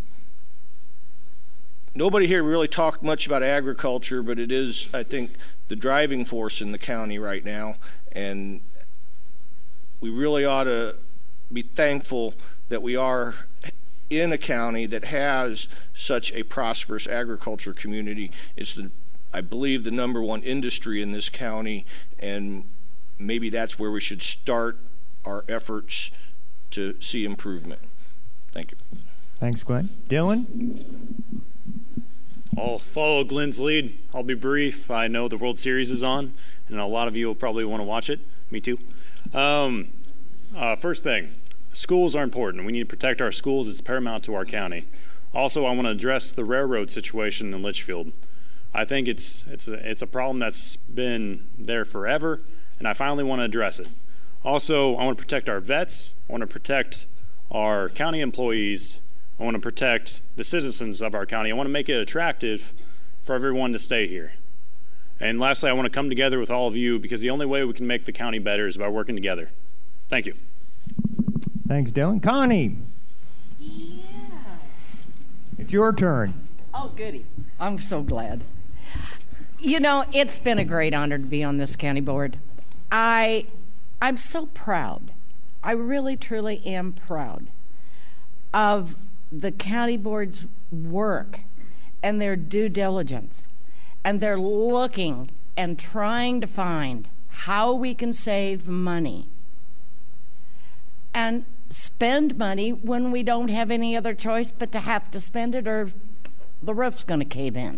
nobody here really talked much about agriculture, but it is, I think, the driving force in the county right now. And we really ought to be thankful that we are in a county that has such a prosperous agriculture community. It's, the, I believe, the number one industry in this county, and maybe that's where we should start our efforts to see improvement. Thank you. Thanks, Glenn. Dylan? I'll follow Glenn's lead. I'll be brief. I know the World Series is on, and a lot of you will probably want to watch it. Me too. Um, uh, first thing, schools are important. We need to protect our schools. It's paramount to our county. Also, I want to address the railroad situation in Litchfield. I think it's it's a, it's a problem that's been there forever, and I finally want to address it. Also, I want to protect our vets. I want to protect our county employees. I want to protect the citizens of our county. I want to make it attractive for everyone to stay here. And lastly, I want to come together with all of you, because the only way we can make the county better is by working together. Thank you. Thanks, Dylan. Connie. Yeah. It's your turn. Oh, goody. I'm so glad. You know, it's been a great honor to be on this county board. I, I'm so proud. I really, truly am proud of the county board's work and their due diligence. And they're looking and trying to find how we can save money and spend money when we don't have any other choice but to have to spend it, or the roof's going to cave in.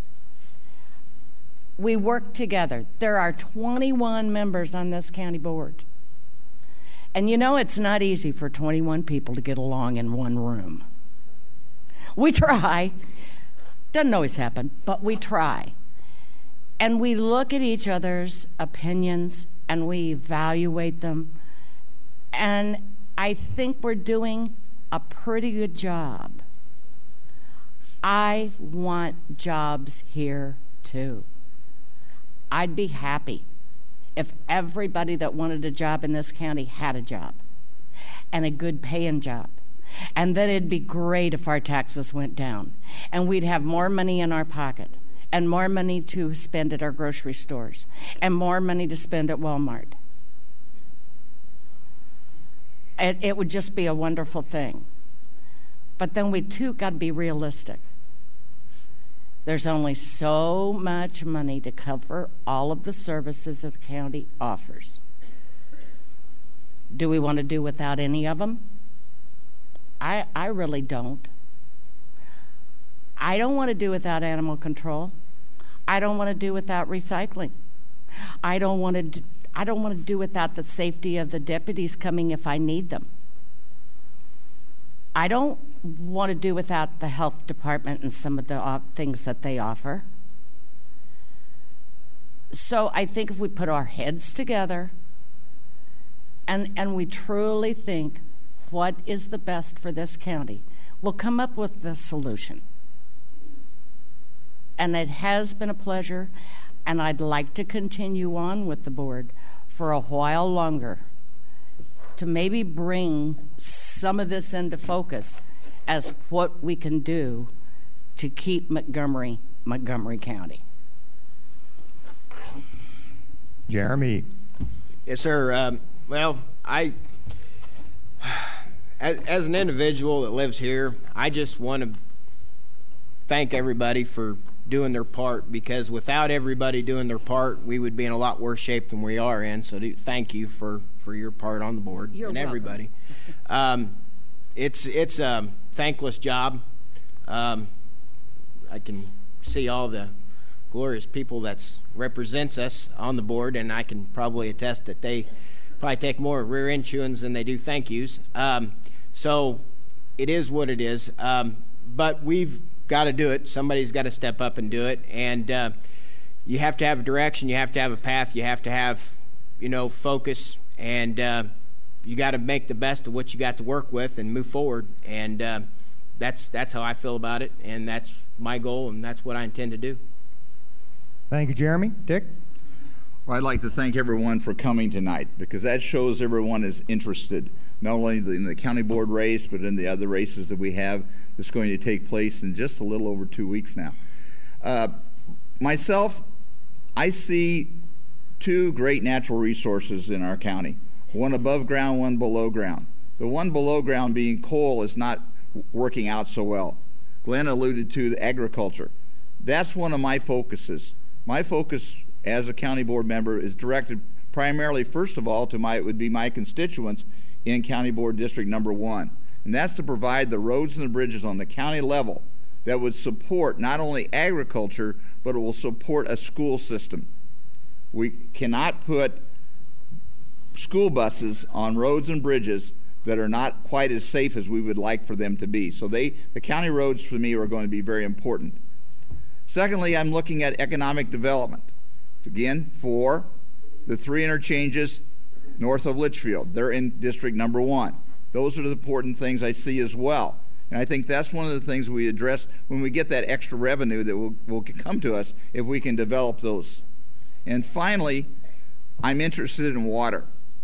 We work together. There are twenty-one members on this county board. And you know, it's not easy for twenty-one people to get along in one room. We try. Doesn't always happen, but we try. And we look at each other's opinions and we evaluate them. And I think we're doing a pretty good job. I want jobs here too. I'd be happy if everybody that wanted a job in this county had a job, and a good paying job. And then it'd be great if our taxes went down and we'd have more money in our pocket and more money to spend at our grocery stores and more money to spend at Walmart. it, it would just be a wonderful thing. But then we too got to be realistic. There's only so much money to cover all of the services that the county offers. Do we want to do without any of them? I, I really don't. I don't want to do without animal control. I don't want to do without recycling. I don't want to do, I don't want to do without the safety of the deputies coming if I need them. I don't want to do without the health department and some of the uh, things that they offer. So I think if we put our heads together and, and we truly think what is the best for this county, we'll come up with the solution. And it has been a pleasure, and I'd like to continue on with the board for a while longer to maybe bring some of this into focus as what we can do to keep Montgomery, Montgomery County. Jeremy. Yes, sir. Um, well, I, as, as an individual that lives here, I just want to thank everybody for doing their part, because without everybody doing their part, we would be in a lot worse shape than we are in. So do, thank you for, for your part on the board. You're and welcome. Everybody. um, it's it's a thankless job. Um, I can see all the glorious people that represents us on the board, and I can probably attest that they probably take more rear end chewings than they do thank yous. Um, so it is what it is. Um, but we've got to do it. Somebody's got to step up and do it. And uh, you have to have a direction. You have to have a path. You have to have, you know, focus. And uh, you got to make the best of what you got to work with and move forward. And uh, that's that's how I feel about it. And that's my goal, and that's what I intend to do. Thank you, Jeremy. Dick? Well, I'd like to thank everyone for coming tonight, because that shows everyone is interested, not only in the county board race, but in the other races that we have that's going to take place in just a little over two weeks now. Uh, myself, I see two great natural resources in our county, one above ground, one below ground. The one below ground being coal is not working out so well. Glenn alluded to the agriculture. That's one of my focuses. My focus as a county board member is directed primarily, first of all, to my, it would be my constituents in County Board District Number One. And that's to provide the roads and the bridges on the county level that would support not only agriculture, but it will support a school system. We cannot put school buses on roads and bridges that are not quite as safe as we would like for them to be. So they, the county roads for me are going to be very important. Secondly, I'm looking at economic development. Again, for the three interchanges north of Litchfield. They're in District Number One. Those are the important things I see as well. And I think that's one of the things we address when we get that extra revenue that will, will come to us if we can develop those. And finally, I'm interested in water.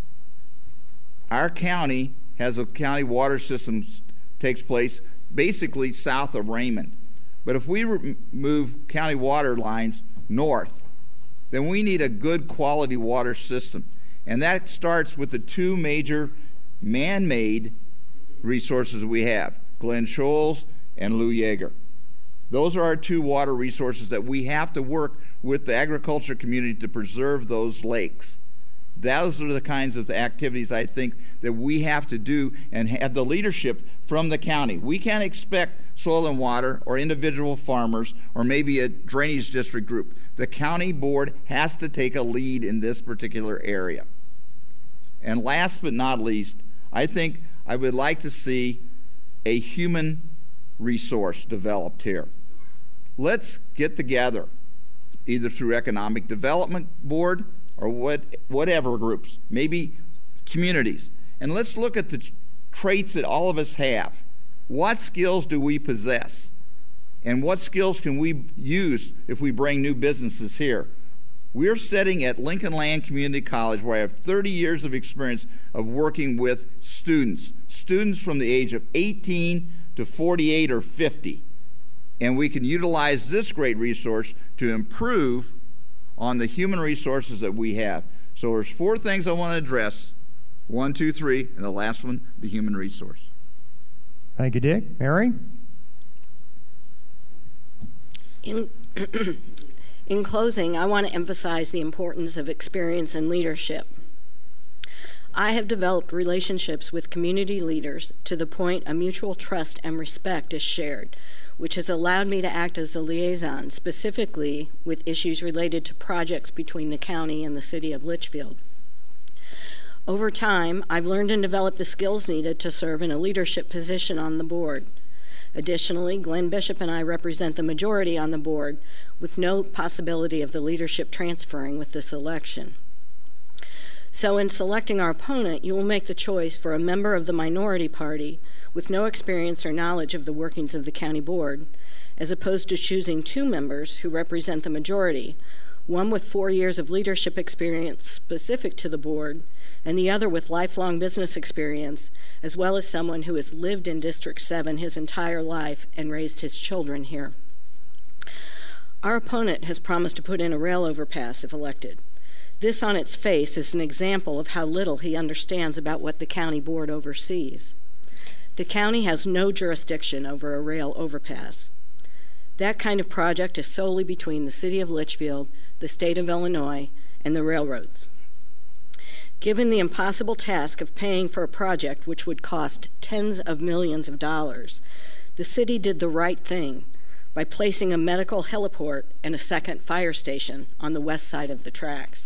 Our county has a county water system takes place basically south of Raymond. But if we move county water lines north, then we need a good quality water system. And that starts with the two major man-made resources we have, Glen Scholes and Lou Yeager. Those are our two water resources that we have to work with the agriculture community to preserve those lakes. Those are the kinds of activities I think that we have to do and have the leadership from the county. We can't expect soil and water or individual farmers or maybe a drainage district group. The county board has to take a lead in this particular area. And last but not least, I think I would like to see a human resource developed here. Let's get together, either through Economic Development Board or what, whatever groups, maybe communities, and let's look at the traits that all of us have. What skills do we possess? And what skills can we use if we bring new businesses here? We're sitting at Lincoln Land Community College, where I have thirty years of experience of working with students, students from the age of eighteen to forty-eight or fifty. And we can utilize this great resource to improve on the human resources that we have. So there's four things I want to address One, two, three, and the last one, the human resource. Thank you, Dick. Mary? In, in closing, I want to emphasize the importance of experience and leadership. I have developed relationships with community leaders to the point a mutual trust and respect is shared, which has allowed me to act as a liaison, specifically with issues related to projects between the county and the city of Litchfield. Over time, I've learned and developed the skills needed to serve in a leadership position on the board. Additionally, Glenn Bishop and I represent the majority on the board, with no possibility of the leadership transferring with this election. So in selecting our opponent, you will make the choice for a member of the minority party with no experience or knowledge of the workings of the county board, as opposed to choosing two members who represent the majority, one with four years of leadership experience specific to the board, and the other with lifelong business experience, as well as someone who has lived in District seven his entire life and raised his children here. Our opponent has promised to put in a rail overpass if elected. This on its face is an example of how little he understands about what the county board oversees. The county has no jurisdiction over a rail overpass. That kind of project is solely between the city of Litchfield, the state of Illinois, and the railroads. Given the impossible task of paying for a project which would cost tens of millions of dollars, the city did the right thing by placing a medical heliport and a second fire station on the west side of the tracks.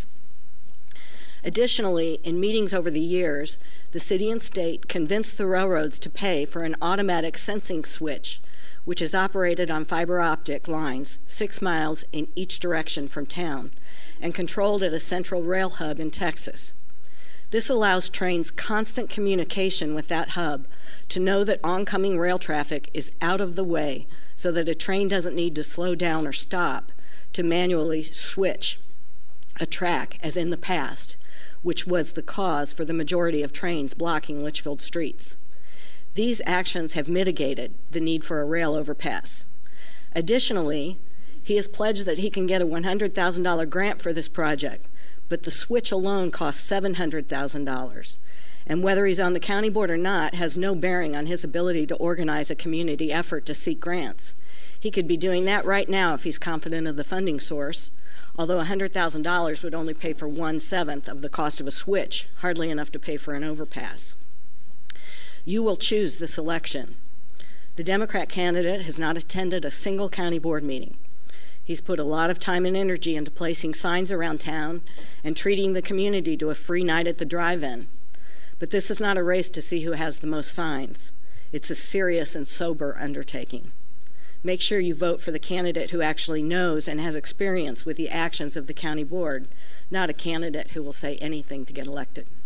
Additionally, in meetings over the years, the city and state convinced the railroads to pay for an automatic sensing switch, which is operated on fiber optic lines six miles in each direction from town and controlled at a central rail hub in Texas. This allows trains constant communication with that hub to know that oncoming rail traffic is out of the way so that a train doesn't need to slow down or stop to manually switch a track as in the past, which was the cause for the majority of trains blocking Litchfield streets. These actions have mitigated the need for a rail overpass. Additionally, he has pledged that he can get a one hundred thousand dollars grant for this project, but the switch alone costs seven hundred thousand dollars. And whether he's on the county board or not has no bearing on his ability to organize a community effort to seek grants. He could be doing that right now if he's confident of the funding source, although one hundred thousand dollars would only pay for one-seventh of the cost of a switch, hardly enough to pay for an overpass. You will choose this election. The Democrat candidate has not attended a single county board meeting. He's put a lot of time and energy into placing signs around town and treating the community to a free night at the drive-in. But this is not a race to see who has the most signs. It's a serious and sober undertaking. Make sure you vote for the candidate who actually knows and has experience with the actions of the county board, not a candidate who will say anything to get elected.